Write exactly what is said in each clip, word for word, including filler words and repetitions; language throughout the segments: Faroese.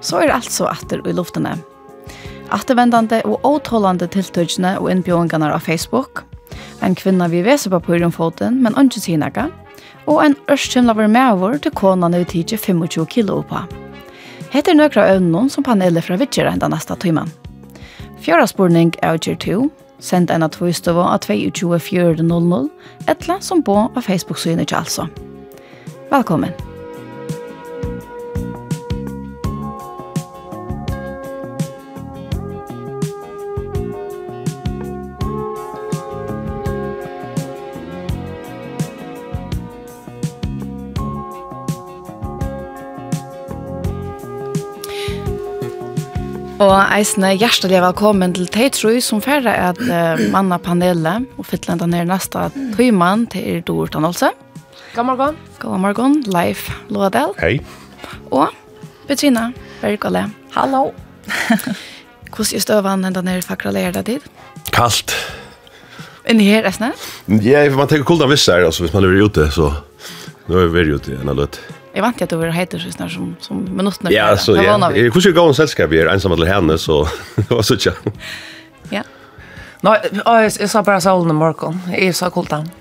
så är det alltså åter i luftene. Återvändande och åthållande tilltøkene och innbjørngarna av Facebook. En kvinna vi veser på pyrrumfoten, men ikke sinaka. Og en ørskjømlaver medvår til konan av tidje tjuefem kilo på. Heter nøkra øvnen som panelet fra Vitsjera enda neste timen. Fjøra spurning er utgjør to. Send en av tvøystøvå av to to fire null null, etla som på av Facebook-synet ikke altså. Velkommen. Og eisne hjertelig velkommen til Teitrui som færre er at uh, manna panelet og fytlenda ned neste tøyman til Dort Anolse. God morgen. God morgen, Leif Lodel. Hei. Og Petrina Bergale. Hallo. Hvordan er støvann enda nere fakraleret tid? Kallt. Inni her, eisne? Ja, man tenker kuldan viss her, altså hvis man lever ute, så nu er vi ute en av løtt. Jeg vant at du var heiter sånn som, som minuttene. Ja, så ja. Jeg kunne ikke gå en selskap i er ensamme til henne, så det var så ikke. Ja. Nå, jeg, jeg sa bare solen i morgen. Jeg sa kuldan.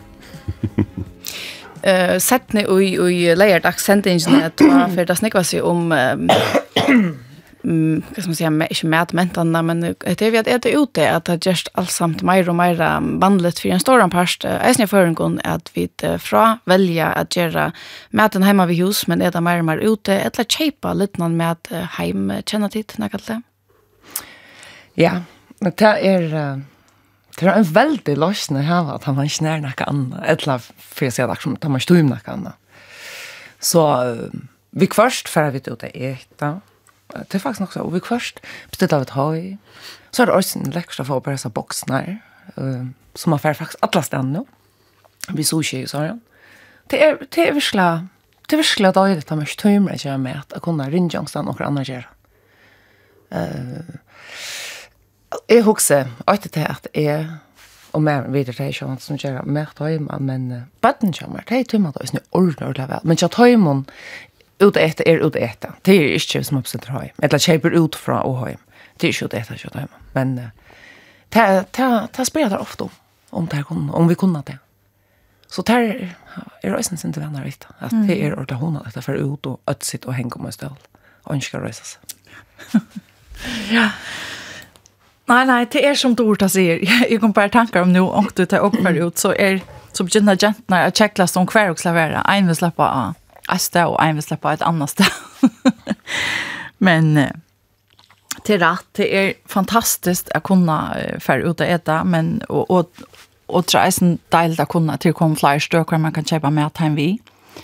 Uh, Sett ni i, i leierdagsendingen at for det snikva seg om um, um, hva skal man si, ikke medmentene, men det er vi at det er ute at det er just allsamt mer og mer vanligt for en stor parst. Eisen i føringen at vi fra velja at gjøre maten hjemme ved hus, men er det mer og mer ute, eller kjeipa litt noen med heim kjenner tid, nekkert det? Ja, det er... Uh... Det er en veldig løsning her at man ikke nær noe annet, eller for jeg sier det som at man stod om noe annet. Så vi først før vi ut det ekte, det er faktisk nok så, og vi først bestilte av et høy, så er det også en lekser for å bare så boksen her, uh, som man får faktisk alle steder nå, vi sushi i sånn. Det er, det er virkelig, det er virkelig døylig at man ikke tøymer ikke med at jeg kunne ringe jangstand og noen andre gjøre. Uh, Jeg husker alltid til at jeg, og med videre til jeg som gjør mer tøyma, men uh, bøtten kommer, det er tøyma da, det er ordentlig, ordentlig vel. Men ikke tøymon ut etter er ut etter. Det er ikke som oppsetter høy. Eller kjøper ut fra og høy. Det er ikke ut etter, ikke tøyma. Men uh, det spiller det ofte om, om, det kun, om vi kunne det. Så det er, er røysen sin til venner vidt, at det er ordentlig hånda dette for ut og ødsitt og henge om en støl. Og ønsker røysa seg. Ja. Nej, nej, det är som Dorta säger. Jag kommer bara tankar om nu, om du tar upp ut så är så begynner gentarna att checka som kvar och slavera. En vill släppa ett ställe och en vill släppa ett annat ställe. Men det är rätt, det är fantastiskt att kunna färra ut och äta, men och, och, och tror jag är dejligt att kunna till komma fler stökar man kan köpa med hem vid.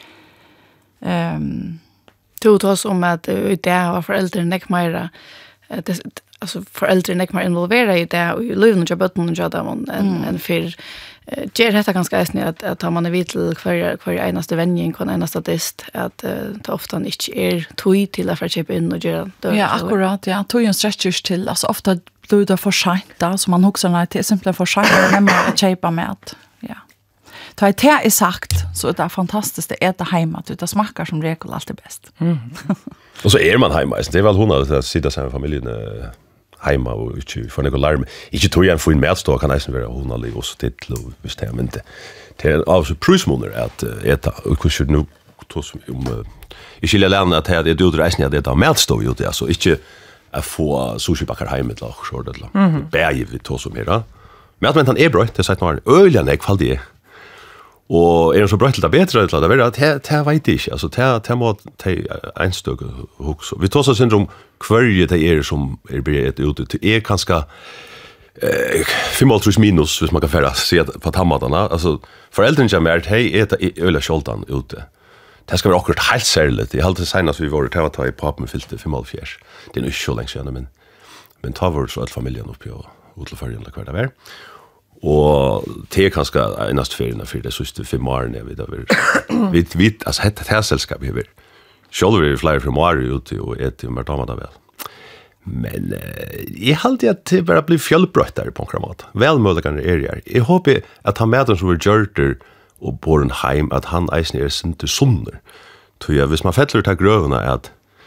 Um, du tar oss om att det har föräldrar näck mer det alltså föräldrar näck mer involverade i det och löven och jobben och jobben en mm. en för ger detta ganska äsni att att har man vill för för enaste vänjen kon enaste dist att det ofta inte är tog till att köpa in och göra det. Ja, akkurat. Ja, tog ju en stretchers till alltså ofta blir det för sent då så man också när det är simpelt för sent när man köpa mat. Ja. Ta det är sagt så det är fantastiskt att äta hemma att det smakar som regel alltid bäst. Mm. Och så är man hemma. Det är väl hon att sitta sen familjen hemma och inte få något larm. Inte tror jag en fin matstå kan nästan vara hon alla och så till visst det men det är alltså prismoner att äta och hur nu tos om i skulle lära att det du resten det där matstå ju det alltså inte att få sushi bakar hem med lag så det där. Bäge vi tos om här. Men att man är bra det säger någon öljan är fall det. Och är det så bra till att bättre eller det är det det vet inte alltså det det måste ta en styck också. Vi tar så syndrom kvörje det är som är bred ute till är kanske eh fem minus hvis man kan färra se på tammatarna alltså föräldrarna som är hej äta öl och skjoltan ute. Det ska vara akkurat helt särskilt. Jag hade senast vi var att ta i pappen fyllde fem och fjärs. Det är nu så länge sedan men men tar vår så att familjen uppe och utlfärgen kvar där. Och det är kanske enast ferien för det sista fem år när vi där vi vi alltså det här sällskap vi vill. Själv vi flyger från Mario ut och äter med tamma väl. Men eh, jag hade att det bara bli fjällbrött där på kramat. Väl möjligen är det. Jag hoppas att han med den som vill görter och born heim att han eisen är inte sonder. Så jag vis man fettler ta grövna att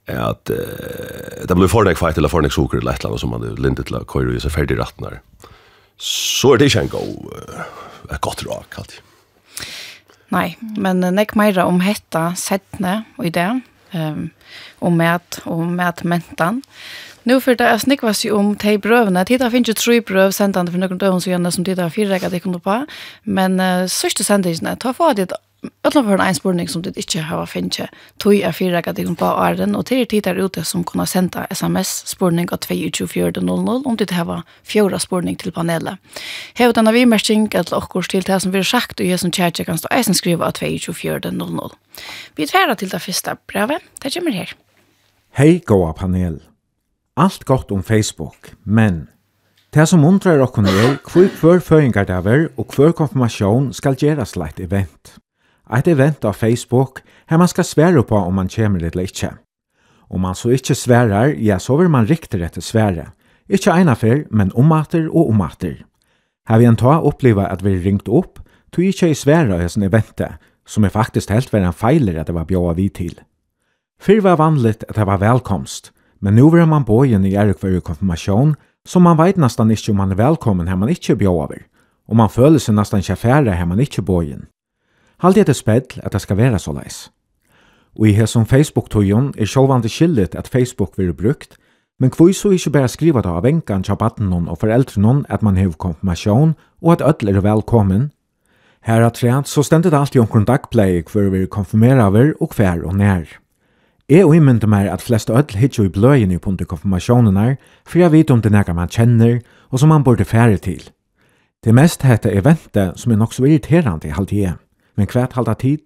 at uh, det blir fornek fight eller fornek sukker eller et eller annet som man er lindet til å køyre i seg ferdig rattnar. Så er det ikke en god, uh, et godt rak alltid. Nei, men nek meira om hetta settne og i det, um, om mat og matmentan. Nu för det är snickvas ju om te brövna. Titta finns ju tre bröv sentande för några dagar sedan som titta fyra räcker det kunde på. Men uh, sista sändningen ta för det alla för en spårning som det inte har finns tog är fyra räcker det kunde på arden och till tittar ute som kunna sända sms spårning av två två fyra noll noll om det har fyra spårning till panelen. Här den har vi matching att och till det som vi har sagt och jag som chatta kan stå isen skriva av två två fyra noll noll. Vi tar till det första brevet. Det kommer här. Hej goa panel. Allt gott om Facebook, men det som undrar okkon er hvor hver føringardaver og hver konfirmasjon skal gjeras leit event. Et event av Facebook her man skal svære på om man kommer eller ikke. Om man så ikke sværer, ja, så vil man riktig rett til svære. Ikke einafer, men omater og omater. Her vi en ta oppleva at vi ringt opp, tog ikke i svære av sånn eventet, som er faktisk helt vært en feiler at det var bjåa vi til. Før var vanligt at det var velkomst, men nu var man bojen i ærkvar konfirmasjon, så man vet nästan ikke om man er velkommen her man ikke bjør over, og man føler seg nesten ikke færre her man ikke bojen. Halt det er spedd at det skal være så leis. Og i her som Facebook-tøyen er sjåvande skillet at Facebook vil brukt, men hvor så ikke bare skriva det av enkan til baden og foreldren at man har konfirmasjon og at ødel er velkommen. Her at trent så stendet det alltid omkring dagpleie hvor vi konfirmerer over og hver og nær. Jeg og imente meg at flest ødel hittar i bløyene på under konfirmasjonene, for jeg vet om det er man kjenner, og som man burde fære til. Det mest heter eventet som er nok så irriterende i halvtid, men hvert halvt tid.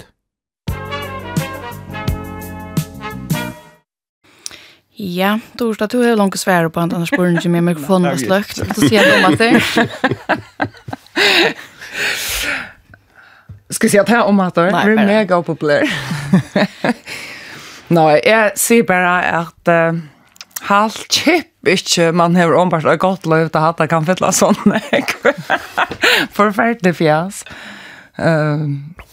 Ja, Torsdag, du har langt svære på andre spørsmål som er mikrofonen og sløkt. Du sier noe om at det. Skal jeg si at det er om at det er mega populær. Nei, jeg sier bare at uh, halvt kjipp ikke man har ombart og godt lov til at det kan fylle sånn. Forferdelig fjas. Uh,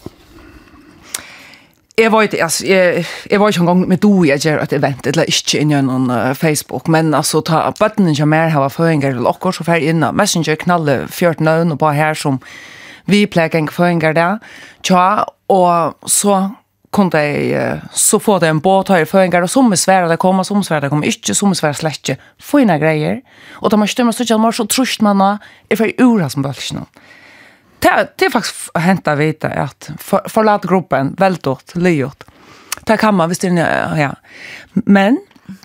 jeg var ikke, altså, jeg, jeg var ikke en gang med do jeg gjør et event, eller ikke inn i noen uh, Facebook, men altså, ta bøttene som er her var føringer til okker, så fer inna. Messenger knalle fjørt nøvn og på her som vi pleier en føringer der. Tja, og så kunde jeg så få det en båt her i føringer, og som er svære det kommer, som er svære det kommer ikke, som er svære slett ikke. Fina greier. Og da man stemmer så ikke, man så trusht man nå, er for ura som bølsene. Det, det er faktisk hentet å vite at for, forlate gruppen, veldig, lyot. Det kan man, hvis det er, ja. Men,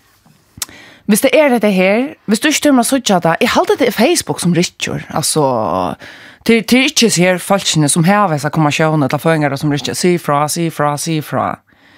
hvis det er det her, hvis du ikke stemmer så ikke, jeg halte det i Facebook som rikker, altså, til, til ikke ser folkene som har vissa kommisjoner til føringer som rikker, si fra, si fra, si fra.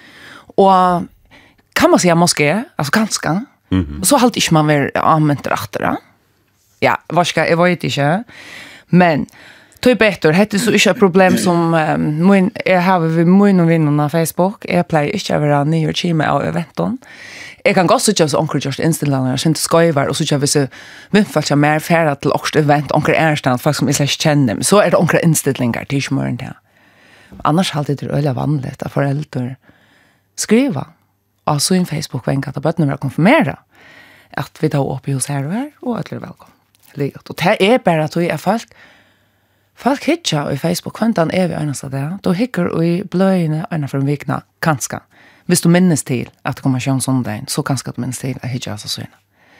Og kan man si moské, altså ganske, mm-hmm. så halte ikke man være anvendt rettere. Ja, hva skal jeg vet ikke, men det er bedre, det er så ikke et problem som um, min, jeg har ved min og vinnerne av Facebook, jeg pleier ikke å være nye time av eventen. Jeg kan godt sitte hos onker just innstillende, jeg kjente skøyver, og sitte hvis jeg vinnfalt seg mer færre til åkst event, onker ærstand, folk som jeg slett kjenner, men så er det onker innstillinger, det er ikke mer enn det. Annars er det alltid øyelig vanlig at foreldre skriver, og så i Facebook-venk at bøttene vil konfirmere, at vi tar opp i hos her og her, og at det er velkommen. Og det er bare at vi er folk, folk hittar i Facebook, kventan er vi øynest av det, da hikker vi bløyene øyne for en vikna, kanskje. Hvis du minnes til at det kommer til en sånn dag, så kanskje du minnes til at hittar så søyne.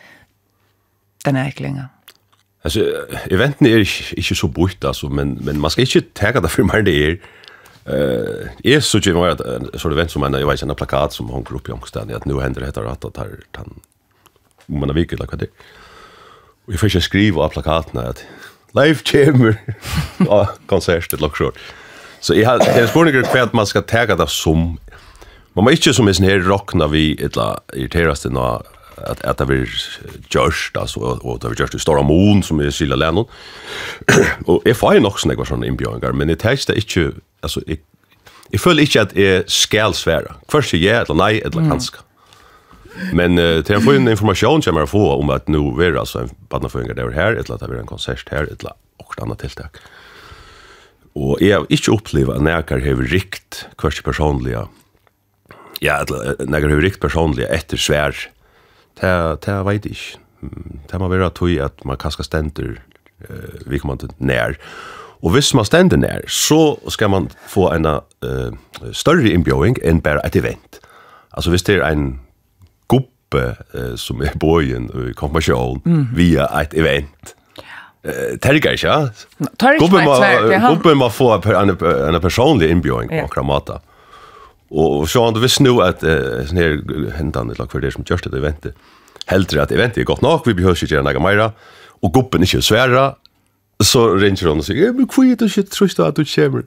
Den er ikke lenger. Altså, eventene er ikke, ikke så bort, altså, men, men man skal ikke tega det for mer det er. Uh, jeg synes ikke var et sånt event som en, jeg vet ikke, en plakat som hunker opp i omstående, at nå hender det etter at det er den, om man har viket, eller hva det er. Og jeg får ikke skrive av plakatene at Leif kommer av konsertet, loksjord. Så jeg har en spørning hva at man skal tega det som, man må ikke som en sånn her rockna vi etla irriterast til noe at, at det blir gjørst, altså, og, og det blir gjørst i Stora Mon, som er Silja Lennon. Og jeg får jo nok sånne sånne innbjørninger, men jeg tenker det ikke, altså, jeg, jeg føler ikke at jeg skal svære. Først er jeg, eller nei, eller kanskje. Men uh, til jeg får en informasjon som jeg får om at nå er det altså en badnaføringer der her, eller at det er en konsert her, eller og annet tiltak. Og jeg har ikke opplevd at jeg har rikt hverst personlige ja, när det är riktigt personligt efter svär. Det det vet jag inte. Det man vill att att man kanske ständer eh vi kommer inte när. Och hvis man ständer när så ska man få en uh, större inbjudning än bara ett event. Alltså hvis det är en gruppe uh, som är bojen i konfirmation mm. via ett event. Eh Tergar ja. Gruppen man gruppen man får en en personlig inbjudning på Kramata. Och så han visst nu att uh, sån här händan ett lag för det som just det eventet. Helt rätt eventet är gott nog vi behöver ju göra några mer och gruppen är ju svära så ringer hon och säger jag blir kvitt och shit tror att du kommer.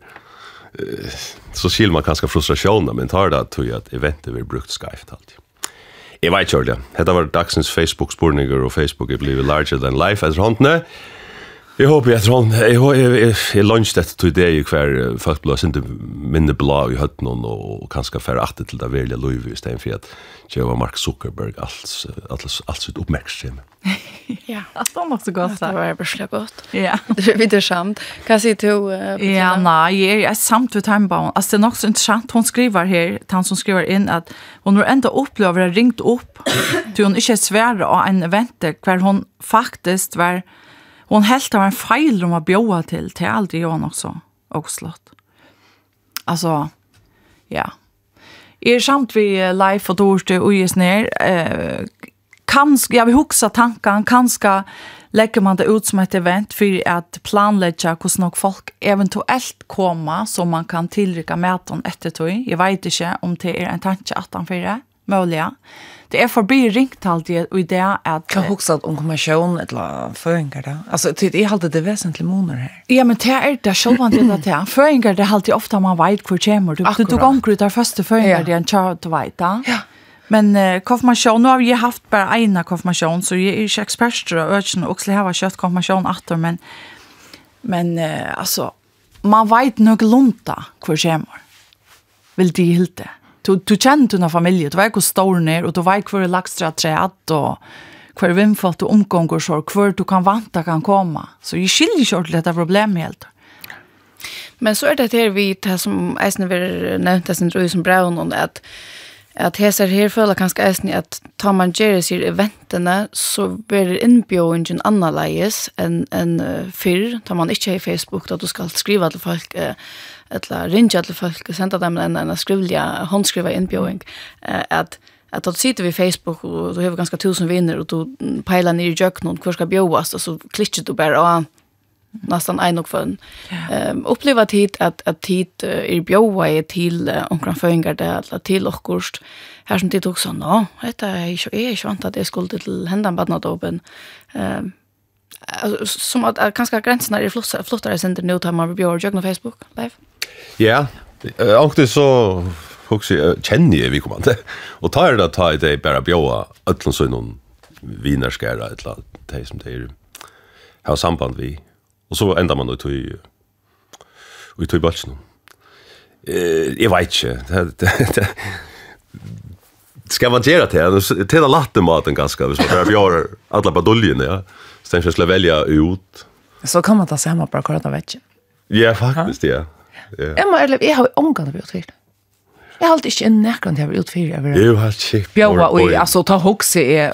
Så skil man kanske frustrationen men tar det att att eventet blir brukt skivt alltid. Jag vet inte, det var dagsens Facebook-spurningar och Facebook är blivit larger than life as håndne. Jag hoppas att hon är launchet till det i kvar folk blir inte minne blå i hötten och kanske för att till det välja Louis istället för att Joe Mark Zuckerberg alls alls alls ut uppmärksam. Ja, det var också gott så. Det var bara gott. Ja. Det är vidare samt. Kan se till ja, nej, jag är samt vid timebound. Alltså det är också intressant hon skriver här, han som skriver in att hon har ändå upplevt att ringt upp till hon inte är svär av en event där hon faktiskt var hon helt av en fejl om att bjöa till till aldrig jag också också. Alltså ja. Är samt vi live och torsdag och just ner eh kanske jag vill huxa tanken kanske lägger man det ut som ett event för att planlägga hur nog folk eventuellt komma så man kan tillrika maten efter tog. Jag vet inte om det är en tanke att han för det möjliga. Det är förbi ringt alltid och det att kan huxa om kommission eller föringar då. Alltså det är alltid det väsentliga moner här. Ja men det är det själva det där. Föringar det alltid ofta man vet hur kommer du du går ut där första föringar det en chart vet då. Ja. Men uh, konfirmation, nu har vi haft bara ena konfirmation, så jag är inte expert och öken också har kött konfirmation åter, men men uh, alltså man vet nog lunta hur kommer. Vill det helt. Du du känner dina familj, du vet hur stor ner och du vet hur laxtra träd och hur vimfalt och omgångar så hur du kan vänta kan komma. Så jag skiljer short detta problem helt. Men så är det här vi det som äsnen vi nämnde sen tror jag som Brown och att att hesar här följer kanske äsnen att tar man ger sig eventene så blir inbjudningen annorledes än än uh, förr tar man inte i Facebook då du ska skriva till folk uh, eller ringa till folk sända dem en en skrivliga handskriva inbjudning uh, att att då sitter vi Facebook och då har vi ganska tusen vänner och då pejlar ner i jöknon hur ska bjudas och så klickar du bara och nästan en och fun. Ehm uppleva tid att att tid är bjöa är till omkring föringar det eller till ockurst. Här som tid också nå, detta är ju är ju vant att det skulle till hända badnat open. Ehm som att kanske gränserna är flottar flottare sen det nu tar man bjöa jag på Facebook live. Ja. Och det så också känner jag vi kommer inte. Och tar det att ta det bara bjöa öllon så någon vinerskara eller det som det är har samband vi. Och så ändrar man då i i tog batchen. Eh, jag vet inte. Ska man göra det? Det är latte maten ganska så för vi har alla badoljerna, ja. Sen ska jag välja ut. Så kan man ta sig hemma på korta veckan. Ja, faktiskt ja. Ja. Emma eller jag har omgående blivit för. Jag har alltid inte en näkran till att ut för över. Jo, har chip. Ja, och alltså ta huxa är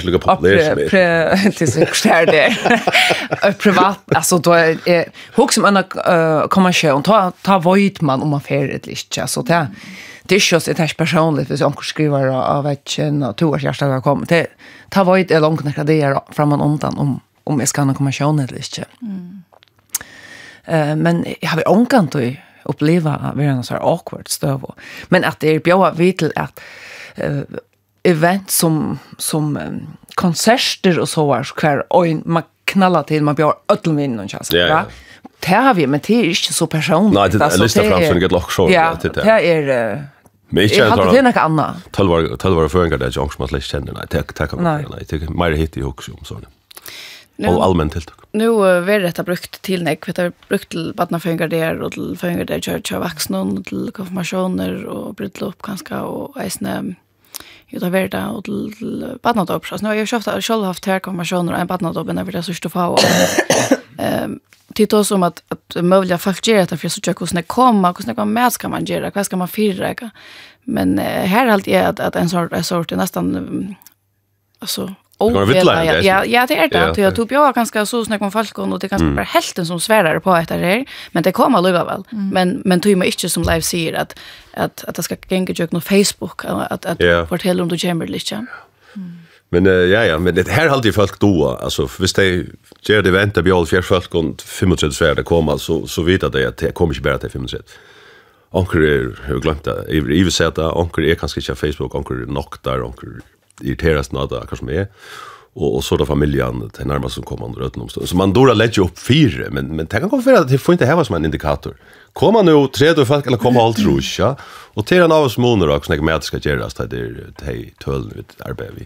till sig skär det. Privat alltså då är huxa man kommersiell ta ta void man om affär ett lite så det det är just ett här personligt för så skriver av veckan och två år ska komma. Det ta void är långt när det är framan undan om om jag ska kommersiell eller inte. Mm. Eh men jag har ångkant och uppleva vara en så här awkward stöv. Men att det är bra vid till att uh, event som som um, konserter och så var så kvar och man knallar till man blir öllvinn och så ja, ja. Det har vi men det är inte så personligt. Nej, det är lista fram för ett lock så ja, det är uh, men jag hade det något annat. tolv år tolv år föringar där jag som läs känner nej det det kan man nej det mer hit i också om såna. Och allmänt helt. Nu uh, är detta brukt till nek, vet du, brukt till badnaföringar där och till föringar där kör kör vuxna till konfirmationer och bröllop kanske och äsne utav värda och till badnadop. Så nu har jag själv själv haft här konfirmationer och en badnadop när vi det så stå få. ehm tittar som att att möjliga folk gör det för så jag hur komma, hur ska man ska man göra, vad ska man fyra. Men uh, här allt är att, att en sort en sort är nästan um, alltså Ja, ja, ja, det är det. Jag tog jag ganska så snack om folk och det är ganska bara helten som svärar på att det här, men det kommer lugga väl. Men men tog mig inte som live säger att att att det ska gänga jag på Facebook att att yeah. fortälla om du kommer lite. Men uh, ja ja, men det här alltid folk då, alltså visst det gör det vänta bjål för folk och trettiofem svär det kommer så så vet det att det kommer inte bara till trettiofem. Onkel är har glömt det. I vill säga att onkel är kanske inte på Facebook, onkel är knock där, onkel irriteras något kanske mer. Och, och så då familjen till närmast som kommer under utom stund. Så man då lägger upp fyra, men men tänk om för att det får inte ha som en indikator. Kommer nu tredje folk eller kommer allt ruscha och till en av oss månader och snacka med att ska göras det är det tull ut arbete vi.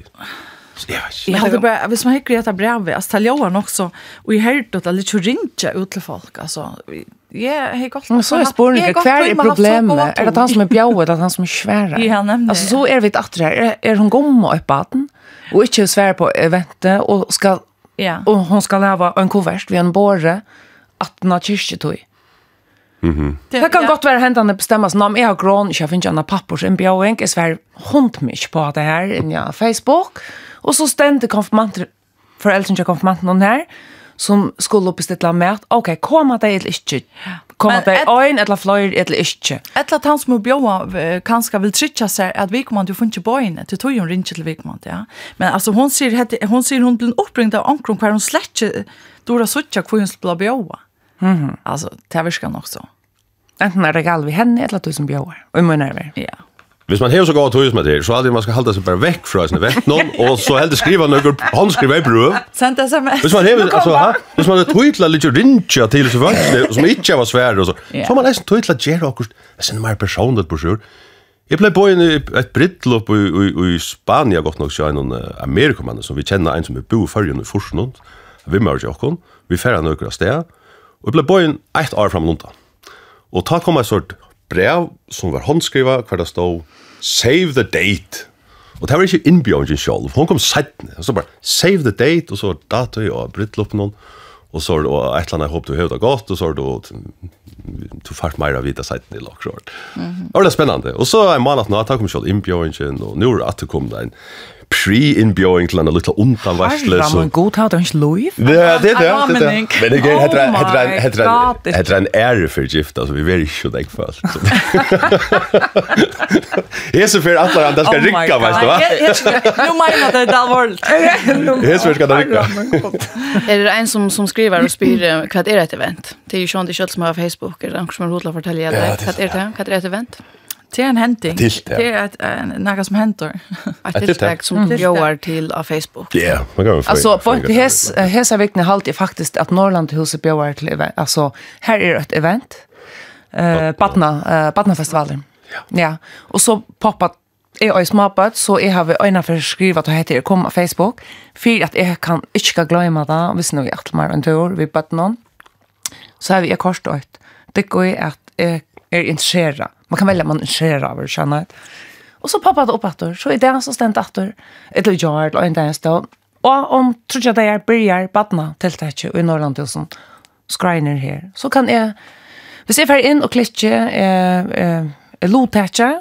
Jag hade bara hvis man hickar detta brev alltså till Johan också och i helt att lite ringa ut till folk alltså ja hej gott så är spårningen kvar är problemet är det han som är bjau eller han som är svär ja nämligen alltså så är vi att det är är hon gomma upp baten och inte svär på eventet och ska ja och hon ska leva en kuvert vid en borre att na kyrkjetoj. Mhm. Det kan gott vara händande bestämmas namn är grön jag finns en pappers en bjauing är svär hundmisch på det här i ja Facebook och så stände konfirmant föräldern till konfirmanten här som skulle uppställa med okej komma det eller inte komma det en eller flyr eller inte ett att han som bjöa kanske vill trycka sig att vi kommer att du får inte bo inne till tog ju ringa till vi kommer ja men alltså hon ser hon ser hon blir uppringd av ankron kvar hon släcker Dora Sucha kvinns bla bjöa mhm alltså det viskar nog så enten är det gal vi henne eller du som bjöar och mun nerver ja. Hvis man har så gott hus med det så hade man ska hålla sig bara veck från såna event någon och så helt skriva några han skriver brev. Sent S M S. Hvis man har alltså ha, hvis man har twittla lite rincha till så vart som inte var svär och så. Så man nästan twittla gera och sen mer personligt på sjur. Jag blev på en ett brillop i i Spanien gott nog så en amerikaner som vi känner en som är bo för ju först någon. Vi mår ju också. Vi färra några städer och blev på en ett år från London. Och ta komma sort brev som var handskriva kvar det stod save the date. Och det var inte inbjörngen själv. Hon kom sedan. Så bara save the date och så datum och bröllop någon. Och så då ett eller annat hopp du hörde gott och så då du fart mer av vita sidan i lockshort. Mhm. Och det är spännande. Och så en månad nu tar kom själv inbjörngen och nu är att det kom där pre-inbjörning till en liten undanvarsle så. Men god har det inte lov. Ja, det är det. Men det är heter heter heter heter en är för gift alltså vi vill ju så dig för. Är så för att alla ska rycka vad du va? Nu menar det där vart. Är så ska det rycka. Är det en som som skriver och spyr vad är ett event? Det är ju Sean de Schultz som har Facebook eller någon som har rotla fortälja det. Vad är det? Vad är ett event? Det är en händning. Det är ett något som händer. Ett tilltag som bjöar till av Facebook. Ja, man kan alltså på hes hesa veckan halt är faktiskt att Norrlandhuset bjöar till event. Alltså här är ett event. Eh Patna Patnafestivalen. Ja. Ja. Och så poppat är i smapat så är har vi ena för skriva att heter komma Facebook för att jag kan inte ska glömma det visst nog att mer än tur vi på någon. Så har vi ett kort då. Det går ju att är intresserad. Man kan välja man intresserad av känna. Och så poppar det upp att så är det så stänt att eller gör eller inte ens då. Och om tror jag det är börjar badna tilltäck i Norrland och sånt. Skriner här. Så kan jag vi ser för in och klicka eh eh lotäcka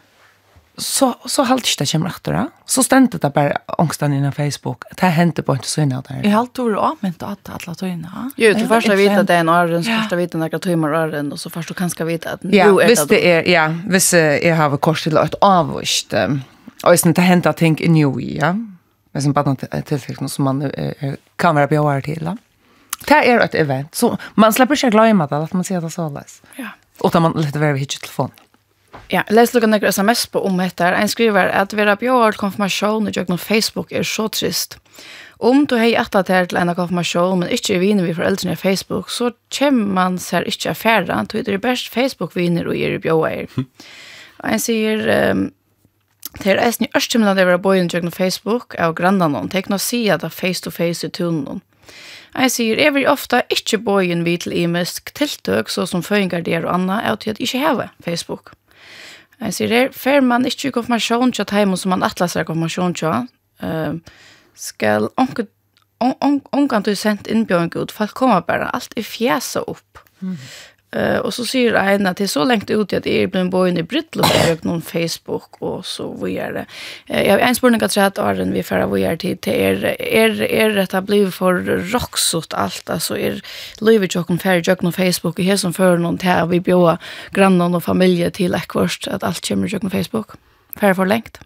så så halt det kommer efter så stänt det bara ångstan innan Facebook det händer på inte så innan där i halt tror jag men att alla tar in ha ju du första vita det är en arren så första vita några timmar arren och så först du kanske veta att nu är det det är ja visst jag har kort till ett avvist och visst inte hända ting i new ja men som bara till som man kan vara bjöd till det är ett event så man släpper sig glömma det att man ser det så läs ja och att man lite very hit telefon. Ja, läs lukka några S M S på om detta. En skriver att vara björd konfirmation och jag på Facebook är så trist. Om du har attat här till en konfirmation men inte är vinner vi föräldrarna i Facebook så kommer man ser inte affären. Då är det bäst Facebook-vinner och er björd. Och en säger um, det är ästen i örstimmen att det var bojn på Facebook av grannarna. Tänk nå se att face-to-face i tunnen. Jeg sier, jeg vil ofte ikke bøyen vid til imisk tiltøk, så som føringer der og annet, er til at ikke have Facebook. Jeg sier, er, fer man ikke konfirmasjon til hjemme som man atlas er konfirmasjon til, uh, skal onke, om kan du sent inbjörn god folk kommer bara allt är fjäsa upp. Mm. Uh, och så säger en att det är så längt ut att det blir en bojen i brydlop på någon Facebook och så vidare. Uh, jag har en spurning att säga att Arjen vi förra vidare till till er är är detta blivit för rocksot allt alltså är livet jag kom färdig jag någon Facebook och här som för någon här vi bjöd grannar och familj till ekvörst att allt kommer jag på Facebook. För för längt.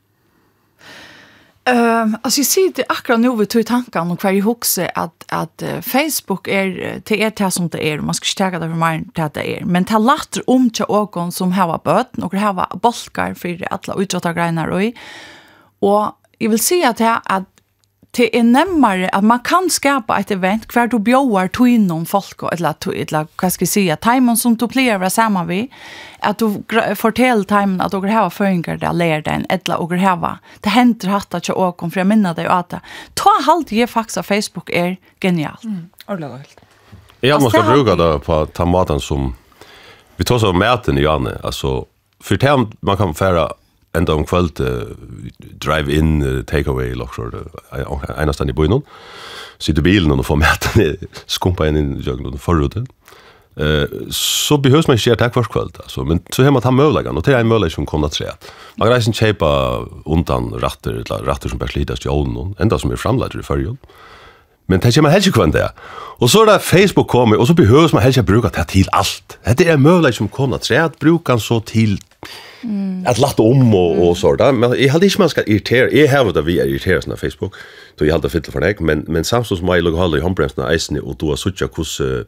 Uh, alltså jag ser det akkurat nu vi tog tanken och kvar i huset att, att uh, Facebook är till er det som det är. Man ska inte tänka det för mig till att det är. Men det latter om till ågon som har böten och har bolkar för alla utrådtargrenar. Och, och jag vill säga att det är att det är närmare att man kan skapa ett event kvar du bjöar tog in någon folk eller, eller vad ska jag säga, timon som du plejer vara samman vid att du fortäller timon att du har föringar där lär den eller du har det händer hatt att jag åkom för jag minnar dig att ta halt ge faktiskt Facebook är genialt. Mm. Ordentligt. Jag måste bruka det på ta maten som vi tar så maten i Janne alltså för det man kan färra ända om kvällt uh, drive-in uh, takeaway lockshore uh, ena stand i bojen sitter bilen och får maten skumpa in i jögnen förruten uh, så behövs man inte tack för kvällt alltså men så har man ta möjligheten och det är en möjlighet som kommer att säga man kan inte köpa undan ratter eller ratter som bara slitas till ånden ända som är framlagda i förrjun men det kommer helst inte kvant det och så är det Facebook kommer och så behövs man helst inte bruka det till allt det är en möjlighet som kommer att säga att bruka så till Mm. Att lata om och, och sådär. Men jag hade inte man ska irritera. Jag har det vi är irriterade på Facebook. Då jag hade fitt för dig. Men, men samtidigt som jag håller i handbremsarna eisen och då har suttit hur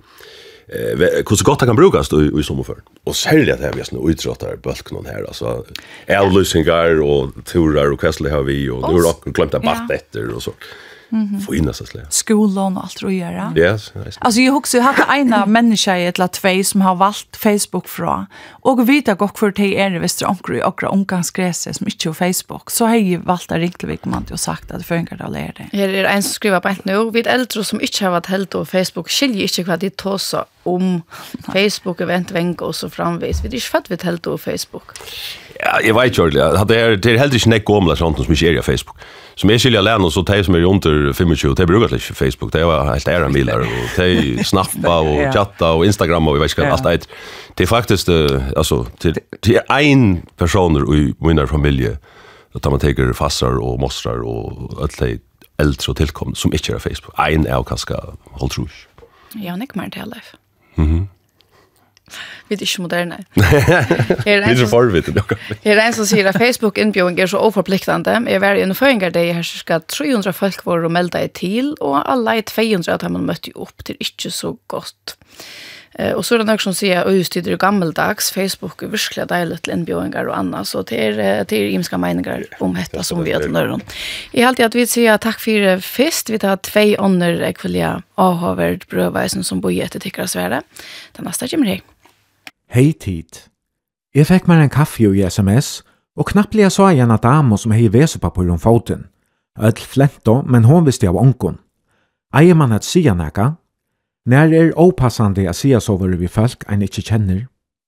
hur gott det kan brukas i, i sommarför. Och särskilt att jag har såna utrottar bölken här. Alltså, avlösningar och turer och kvästle har vi. Och nu har jag glömt att batta efter och så. Mm-hmm. Få in nästan släpp. Skolan och allt tror jag göra. Yes, alltså jag också hade ena människa i ett eller två som har valt Facebook från och vita gott för det är det västra omkring och omgangsgräse som inte har Facebook så har jag valt att ringa vid man och sagt att det funkar att lära det. Här är en som skriver på ett nu vid äldre som inte har varit helt och Facebook skiljer inte vad det tar så om Facebook event vänka och så framvis. Vi är inte fatt vid helt och Facebook. Ja, jag vet ju det. Det är det är helt inte näck gamla sånt som inte är Facebook. Som är skilja lärna så tar som är under tjugofem, det brukar inte Facebook. Det var helt ära milar och det snappa och chatta och Instagram och vi vet inte allt det. Det är faktiskt alltså till till en person i min familj att man tar farsar och mostrar och allt det äldre och tillkom som inte är Facebook. En är kanske håll tror jag. Ja, nick mer till life. Mhm. Vi är inte moderna. Vi är så förvitt. Det är en som säger att Facebook-inbjudning är så oförpliktande. Jag var i en föringar där jag ska trehundra folk var och melda till och alla är tvåhundra att man mötte upp till inte så gott. Uh, och så är det någon som säger att just det är gammeldags Facebook är verkligen dejligt till inbjudningar och annat. Så det är, det är imska meningar om detta som vi har till nörren. Jag har alltid att vi säger tack för fest. Vi tar två ånder ekvälliga avhaverd brödväsen som bor i ett tycker av Sverige. Den nästa kommer hej. Hej tid. Jeg fikk meg en kaffe i sms, og knapplig jeg så jeg en dame som hei vesepapur om foten. Ødel flento, men hon visste av onkon. Eier man at sia neka? Når er opassande at sia så vi folk en ikke kjenner?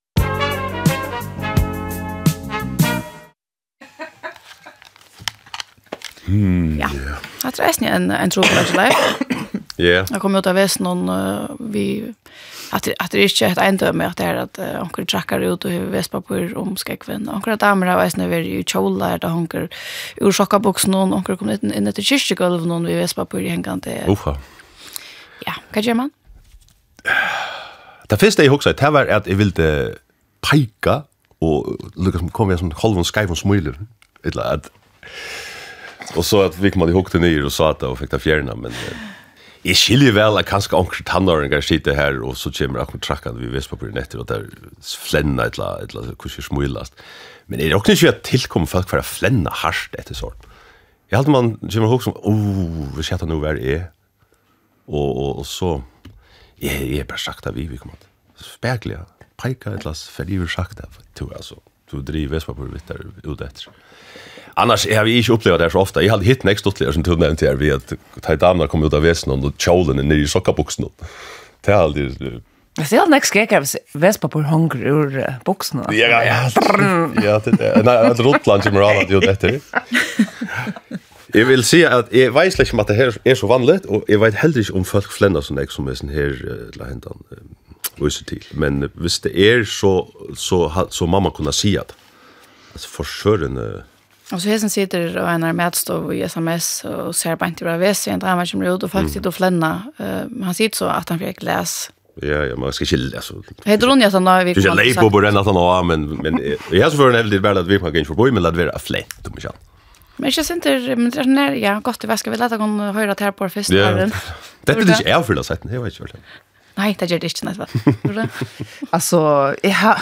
Mm, ja, det er en, en troflagsleif. Ja. Jag kommer ut av väst någon uh, vi att att det är inte ett ända med att det är att uh, onkel trackar ut och hur västpapper om skäckvän. Onkel damer har väst när vi ju chola där onkel ur sockabox någon onkel kommer in in till kyrkogolv någon vi västpapper i hängande. Uffa. Ja, kan jag man? Det första jag också att det var att jag ville peka och liksom kom jag som halvon skivon smuler eller att och så att vi kom att hukta ner och sa att och fick ta fjärna men jag skiljer väl att kanske onkel tannåringar sitter här och så kommer jag att tracka vi vet på nätet och där flenna ett la ett la kusch smulast. Men det är också inte att tillkomma folk för att flenna harst efter sort. Jag hade man kommer ihåg som oh, vi ska nu vara är och, och och så är är bara sagt att vi vi kommer att spärkliga peka ett las för det är sagt att du alltså du driver på vitt där ut efter. Annars har vi inte upplevt det så ofta. Jag hade hitt nästa ytterligare som tog nämnt här vid att ta damerna kom ut av väsen och kjolen är nere i sockaboxen. Det är aldrig... Jag ser aldrig skräckar vespa på hunger ur boxen. Ja, ja. Ja, det är... Nej, ett rottland som är alla gjort efter. Jag vill säga att jag vet liksom att det här är så vanligt och jag vet heller inte om folk fländer som jag som är sån här la händan visar till. Men hvis det är så så så mamma kunna säga att alltså för sure Och så här sitter och en medstov i sms och ser bara inte bra väs en drama som ut och faktiskt och flänna. Han sitter så att han fick läs. Ja, ja, man ska inte alltså. Hej då ni att han har vi. Du ska leva på den att han har men men jag har så för en väldigt väl att vi kan gå förbi men låt vara flätt om jag. Men jag inte men det är när ja, gott det ska vi låta hon höra det här på första gången. Det är inte är för det sätten, det vet jag inte. Nej, det gör det inte nästan. Alltså, jag har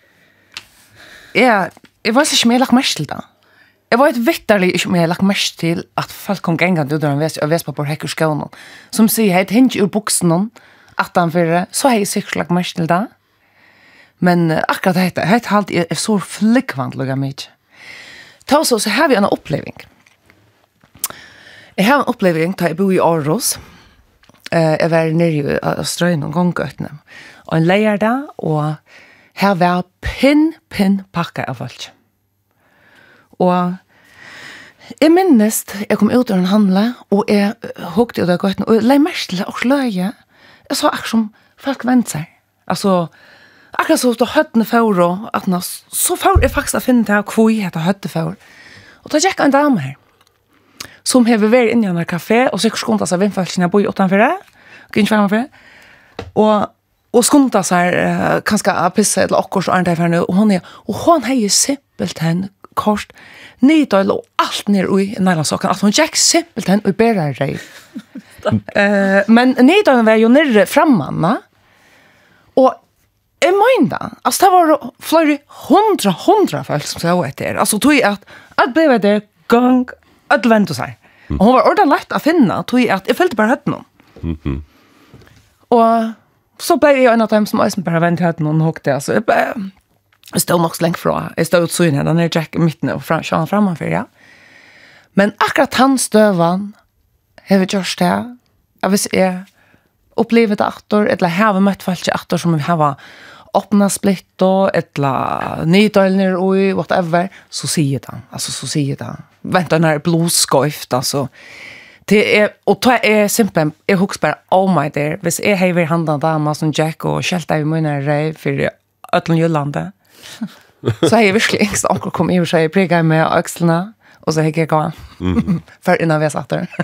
jag jag var så smällak mest till det. Jag var ett vitterlig ikke mer lagt mest til at folk kom gengant ut av en ves, og vespa på hekkerskånen, som sier hei, hent ur buksen at han fyrir, så har jeg sikkert lagt mest til det. Men uh, akkurat dette, heit halt er, er så flikkvant lukka mykje. Ta så, så har vi en oppleving. Jeg har en oppleving da jeg bor i Aarhus. Uh, jeg var nere i strøyen og gongøtene. Og en leier da, og her var pinn, pinn pakka av folk. Og jeg minnes, jeg kom ut av en handle, og jeg hukte ut av gøtten, og jeg lei mest til å sløye. Jeg så akkurat som folk vent seg. Altså, akkurat så da høttene for, og at nå, så for jeg faktisk å finne til hvor jeg heter høtte for. Og da gikk en dame her, som har vært inne i en kafé, og sikkert skundet seg vindfølsene jeg bor i utenfor det, og ikke fremme for det. Og, og skundet seg uh, kanskje å pisse eller akkurat så annet her, og hun er, og hun har jo simpelt henne, kort, nydøl og alt ned i nærlandsokken, at hun gikk simpelthen og bærer rei. uh, men nydølen var jo nere frammanna, og jeg mener, altså det var flere hundra, hundra folk som så etter, altså tog jeg at alt ble det gang, alt ventet seg. Og hun var ordentlig lett å finne, tog jeg at jeg følte bare høtten noen. Og så ble jeg en av dem som også bare ventet høtten noen hukte, altså jeg bare, jeg stod nok så lenge fra. Jeg stod ut søgnet, den er Jack i midten og fram, kjøren fremmefyr, ja. Men akkurat han støven, har vi gjort det, jeg vil se, opplevet aktor, eller har vi møtt folk aktor som vi har åpnet splitt, eller nydølner og whatever, så sier det, altså så sier det. Vent, den er blodskøyft, altså. Det er, og det er simpelthen, jeg husker bare, oh my dear, hvis jeg har vært handet dama som Jack og kjeltet i munnen rei for Øtlen Jyllandet, så har jeg virkelig engst anker kom i og seg preget med økslene, og så har jeg gått for innan vi satt der.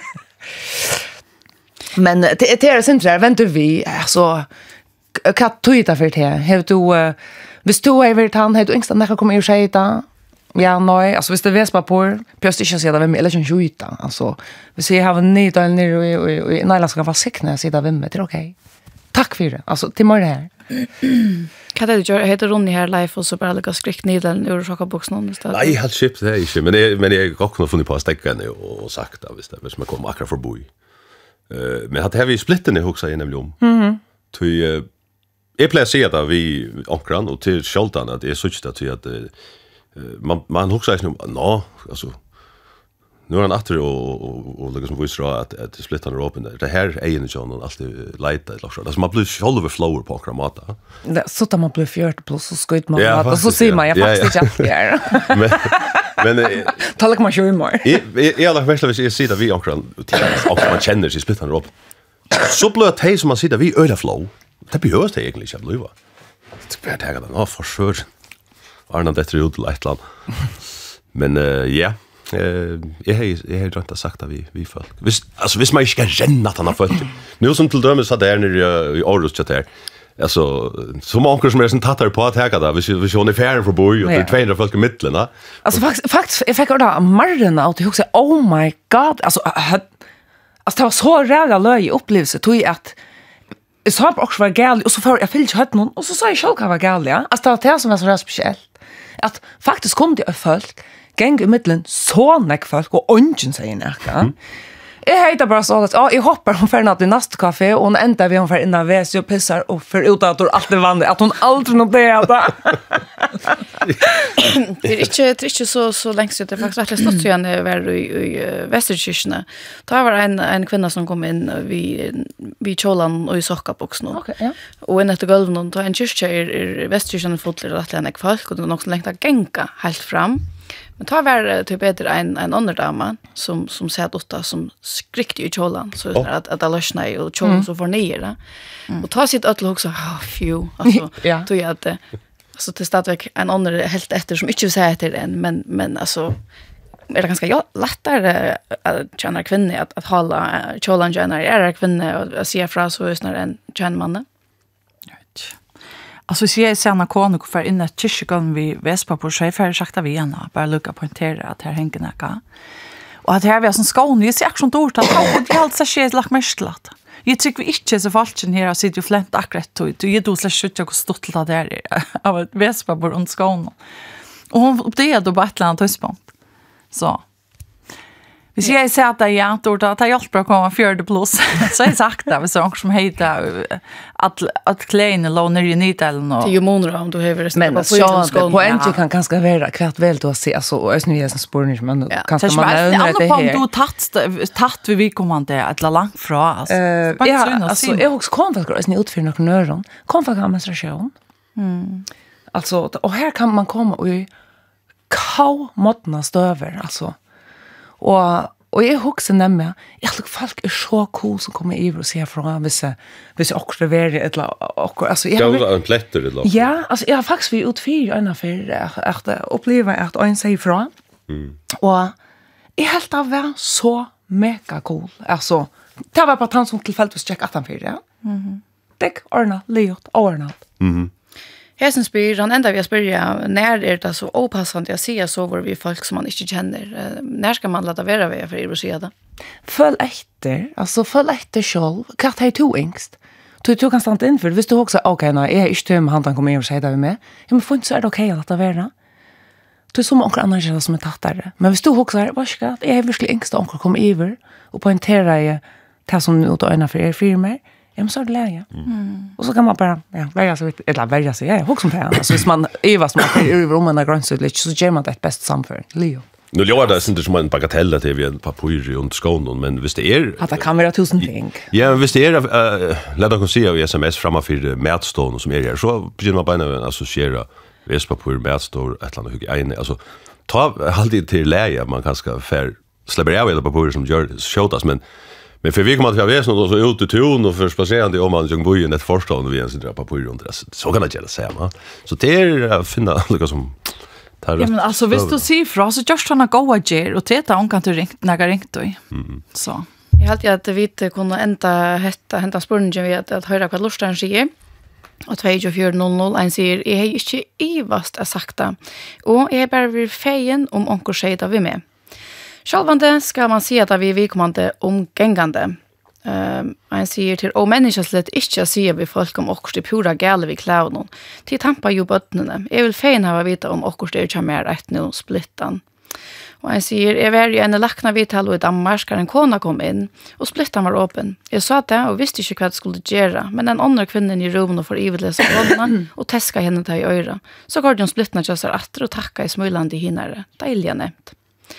Men det, det er sin tre, venter vi, altså, hva tog det for det? Har du, uh, hvis du har vært han, har du engst anker kom i og seg da? Ja, nei, altså hvis det er vespa på, pjøst ikke å si det hvem, eller ikke en skjøyta, altså, hvis jeg har en ny dag nere i Nærland, så kan jeg være sikker når jeg sier det hvem, det er ok. Takk for det, altså, til morgen her. Hva er det du gjør? Jeg heter Ronny her live, og så bare lukket skrikt nydelen ur sjokkaboksen. Nei, helt kjipt, det er ikke. Men jeg, men jeg har også funnet på å stekke henne og sagt det, hvis, det, hvis man kommer akkurat forbi. Uh, men at her vi splittene hoksa jeg nemlig om. Mm-hmm. Til, uh, jeg pleier å si at vi omkran, og til Kjoldan, at jeg synes det til at uh, man, man hoksa ikke om, nå, altså, nu är han åter och och och liksom visar att att splittar är öppen. Det här är ju inte någon alltid lite liksom. Alltså man blir själva flower på kramata. Det så att man blir fjört plus så skit man ja, och så ser man jag faktiskt inte här. Men men talar man ju mer. Jag jag har verkligen jag ser det vi också och man känner sig splittar upp. Så blir det som man ser det vi öde flow. Det behövs det egentligen jag blir. Det blir taget den av för sure. Arna det tror ut lättland. Men ja Eh, jag har jag har inte sagt att vi vi folk. Vis alltså vis man inte ska renna att han har fått. Nu som till dömes hade är i Aarhus chat där. Alltså så många som är sen tattar på att häga där. Vi vi hon är färdig för boy och det är tvåhundra folk i mitten, va? Alltså faktiskt faktiskt jag fick då marren out och säga oh my god. Alltså alltså det var så rädda löj upplevelse tog att så har också var gal och så för jag fyllde hött någon och så sa jag själv att var gal ja. Alltså det var det som var så speciellt. Att faktiskt kom det folk gäng i mitten så näck folk och ungen säger näka. Mm. Jag heter bara så att ja, jag hoppar hon för natt i nästa kafé och hon ända vi hon för innan V C och pissar och för ut att allt är vanligt att hon aldrig nog det där. Det är inte det är inte så så länge det faktiskt rätt stått så igen var i, i Västerkyrkene. Då var en en kvinna som kom in vi vi cholan och i sockaboxen. Okej, ja. Och en efter golven då en kyrka i Västerkyrkene fotler rätt länge folk och det var också länge att gänga helt fram. Men ta var typ bättre en en annan dama som som satt åtta som skrikte i kjolan så oh. att att alla snäj och kjolan mm. så får ner det. Mm. Och ta sitt öll också oh, few alltså ja. Tog jag att alltså till stadverk en annan helt efter som inte säger till den men men alltså är det ganska ja, lättare att känna kvinnor att att hålla kjolan känner är det kvinnor och se fra så är en känman. Alltså så jag ser när konu för in att kyrkan vi Vespa på chefer sagt vi igen bara lucka poängtera att här hänger näka. Och att här vi har sån skån vi ser som dårt att och allt så sker lagt mest lat. Jag tycker vi inte så falschen här sitter ju flent akkurat då du ju då så skjuter jag stått där där av ett Vespa på runt skån. Och hon det är då bara ett land höstpunkt. Så vi ser jag säger att det är då att det hjälper att komma fjärde plus så är sagt det så också som heter att att kleina låner ju inte eller något. Det är ju monra om du har det men så poängen kan ganska vara kvart väl då se alltså ösnu är som spårning men kanske man undrar det här. Du tatt tatt vi vi kommer det att la långt från alltså. Ja alltså jag också kom faktiskt ni utför några nöron. Kom för administration. Mm. Alltså och här kan man komma och kau modna stöver alltså. Och och jag huxar nämligen jag tror folk är så cool som kommer över och ser från vissa vissa också ver ett alltså jag har en plätter det låter. Ja, alltså jag har faktiskt vi ut för en affär att uppleva att en säger från. Mm. Och jag helt av var så mega cool. Alltså det var på tant som tillfälligt att checka att för det. Mhm. Tack Arna Leot Arna. Mhm. Häsen spyr, han enda vi spyr, när är det så opassande att se så var vi folk som man inte känner. När ska man låta vara ved för att se det? Följ efter, alltså följ efter själv. Kvart är to ängst. Du du kan stanna in för hvis du också okej nej, jag är inte töm han kommer över sig där med. Ja men får inte så är det okej att låta vara. Du som onkel andra som är tattare. Men hvis du också är vad ska jag är verkligen ängst att onkel kommer över och poängtera ju det som nu då ena för er firma. Ja, men så är det läge. Mm. Och så kan man bara ja, välja sig, eller välja sig, ja, också som det här. Så hvis man ivas man är över om man har grönsut så gör man det ett bäst samför. Leo. Nu låter det inte som en bagatell att det är en papyr runt skånen, men hvis det är... Att det kan vara tusen ting. Ja, men hvis det är, uh, låt oss se av sms framför mätstånd som är här, så börjar man bara att associera Vespapyr, mätstånd, ett eller annat hygge. Alltså, ta alltid till läge man kanske för släpper av eller papyr som gör showtas, men Men för vi kommer att ha väsen och så ut i ton och för spacerande om man jung bojen ett förstånd vi ens dra på på runt det. Så kan det gärna säga man. Så det är att finna något som tar. Ja men alltså visst du ser fra så just han gå och ger och teta hon kan du ringt när jag ringt då. Mm. Så. Jag hade att vi kunde ända hetta hända spurningen vi att höra vad lustan säger. Och två fyra noll noll en säger jag är inte ivast att sakta. Och jag är bara vill fejen om onkel säger vi med. Självande ska man se att vi är vidkommande omgängande. Um, han säger till å människoslet inte att säga vi folk om också det pura gale vi klävn. Till tampa ju bötnene. Jag vill fein ha vita om också det är mer rätt nu splittan. Och han säger, jag var ju en lackna vidtal i Danmark ska en kona kom in och splittan var öppen. Jag sa det och visste inte vad det skulle göra. Men en annan kvinna i rummet får ivelläsa kvinnorna och täska henne till i öra. Så går de splittna tjössar atter och tacka i smulande hinnare. Dejliga nämnt.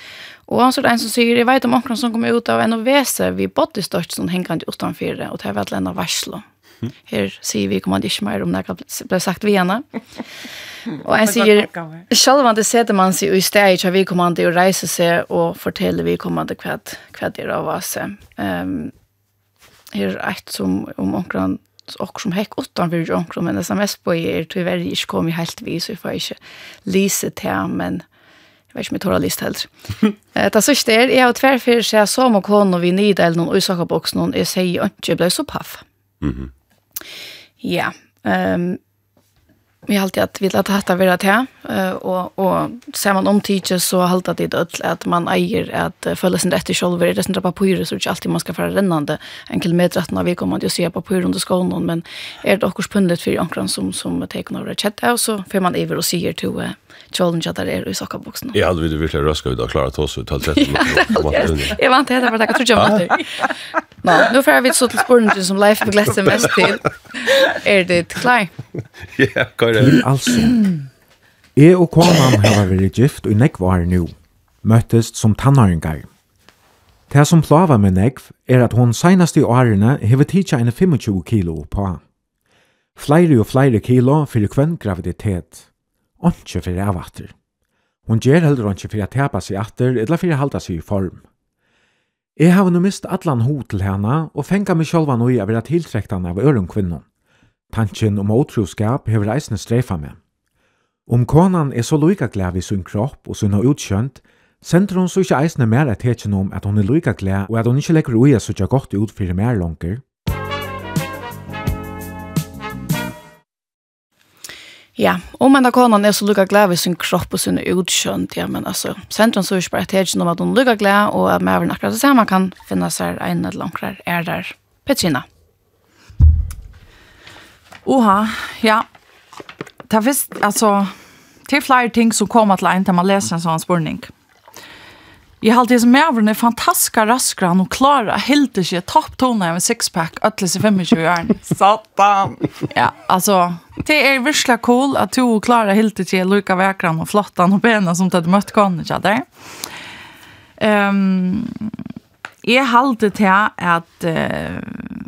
Och han så en som säger, jag vet om någon som kommer ut av en och väser vid bodystört som hängande utanför det. Och det är väl en av varslo. Mm. Här säger vi kommer inte mer om det blev sagt vid henne. Och han säger, självande sätter man sig i steg att vi kommer inte att resa sig och fortäller vi kommer inte vad det är av oss. Um, här är ett som om omkring och som häck utanför omkring men det mest på er tyvärr inte kommer helt vis så vi får inte lyse till men jag vet inte om jag tar list helt. Det sista är, jag har tvärfyr sig som och hon och vi nidar någon utsakabox någon jag säger inte, jag blev så paff. Mhm. Ja. Um, vi har alltid att vi låter detta vara till. Uh, och, och ser man om tidigt så har det dött att man äger att uh, följa sin rätt i själv. Det är sånt där papyrer så det är inte alltid man ska fara rennande en kilometer att när vi kommer att se papyrer under skålen. Men är det också spundet för ankran som, som tar några chatta och så får man över och säger till uh, Tjollen chatta är i sockerboxen. Jag hade virkelig röska ut och klarat oss ut. Jag var inte här för att jag tror jag var inte. Nå, nu får vi så till spårningen som Leif begläser mest till. Är det klar? Ja, klar det. Til altså. Jeg og konan har vært gift og nekvar nu. Møttes som tannøringar. Det som plava med nekv er at hon senast i årene hever tidsa en tjugofem kilo på. Flere og flere kilo for kvenn graviditet. Ikke for avatter. Hon ger heller ikke for å tepa seg atter, eller for å halda seg i form. Jeg har nu mist allan ho til henne, og fenga meg sjálva nå i å være tiltrektande av øren kvinnon. Tanken om otroskap hever reisende streifa med. Om konan er så lika glad i sin kropp og sin utkjønt, sender hun så ikke eisende mer et tekjen om at hun er lika glad og at hun ikke legger ui så ikke godt ut for mer langer. Ja, om enda konan er så lika glad i sin kropp og sin utkjønt, ja, men altså, sender hun så ikke bare et tekjen om at hun er lika glad og at med akkurat det samme kan finne seg en eller langer er der. Petrina. Oha, ja. Det finns alltså till flera ting som kommer till en när man läser en sån spurning. Jag har alltid som med är fantastiska raskra och klara helt inte topptona med sixpack ötles i tjugofem år. Satan. Ja, alltså det är verkligen cool att du klarar helt inte lika väkran och flottan och benen som du mött kan inte där. Ehm jag har alltid till att uh,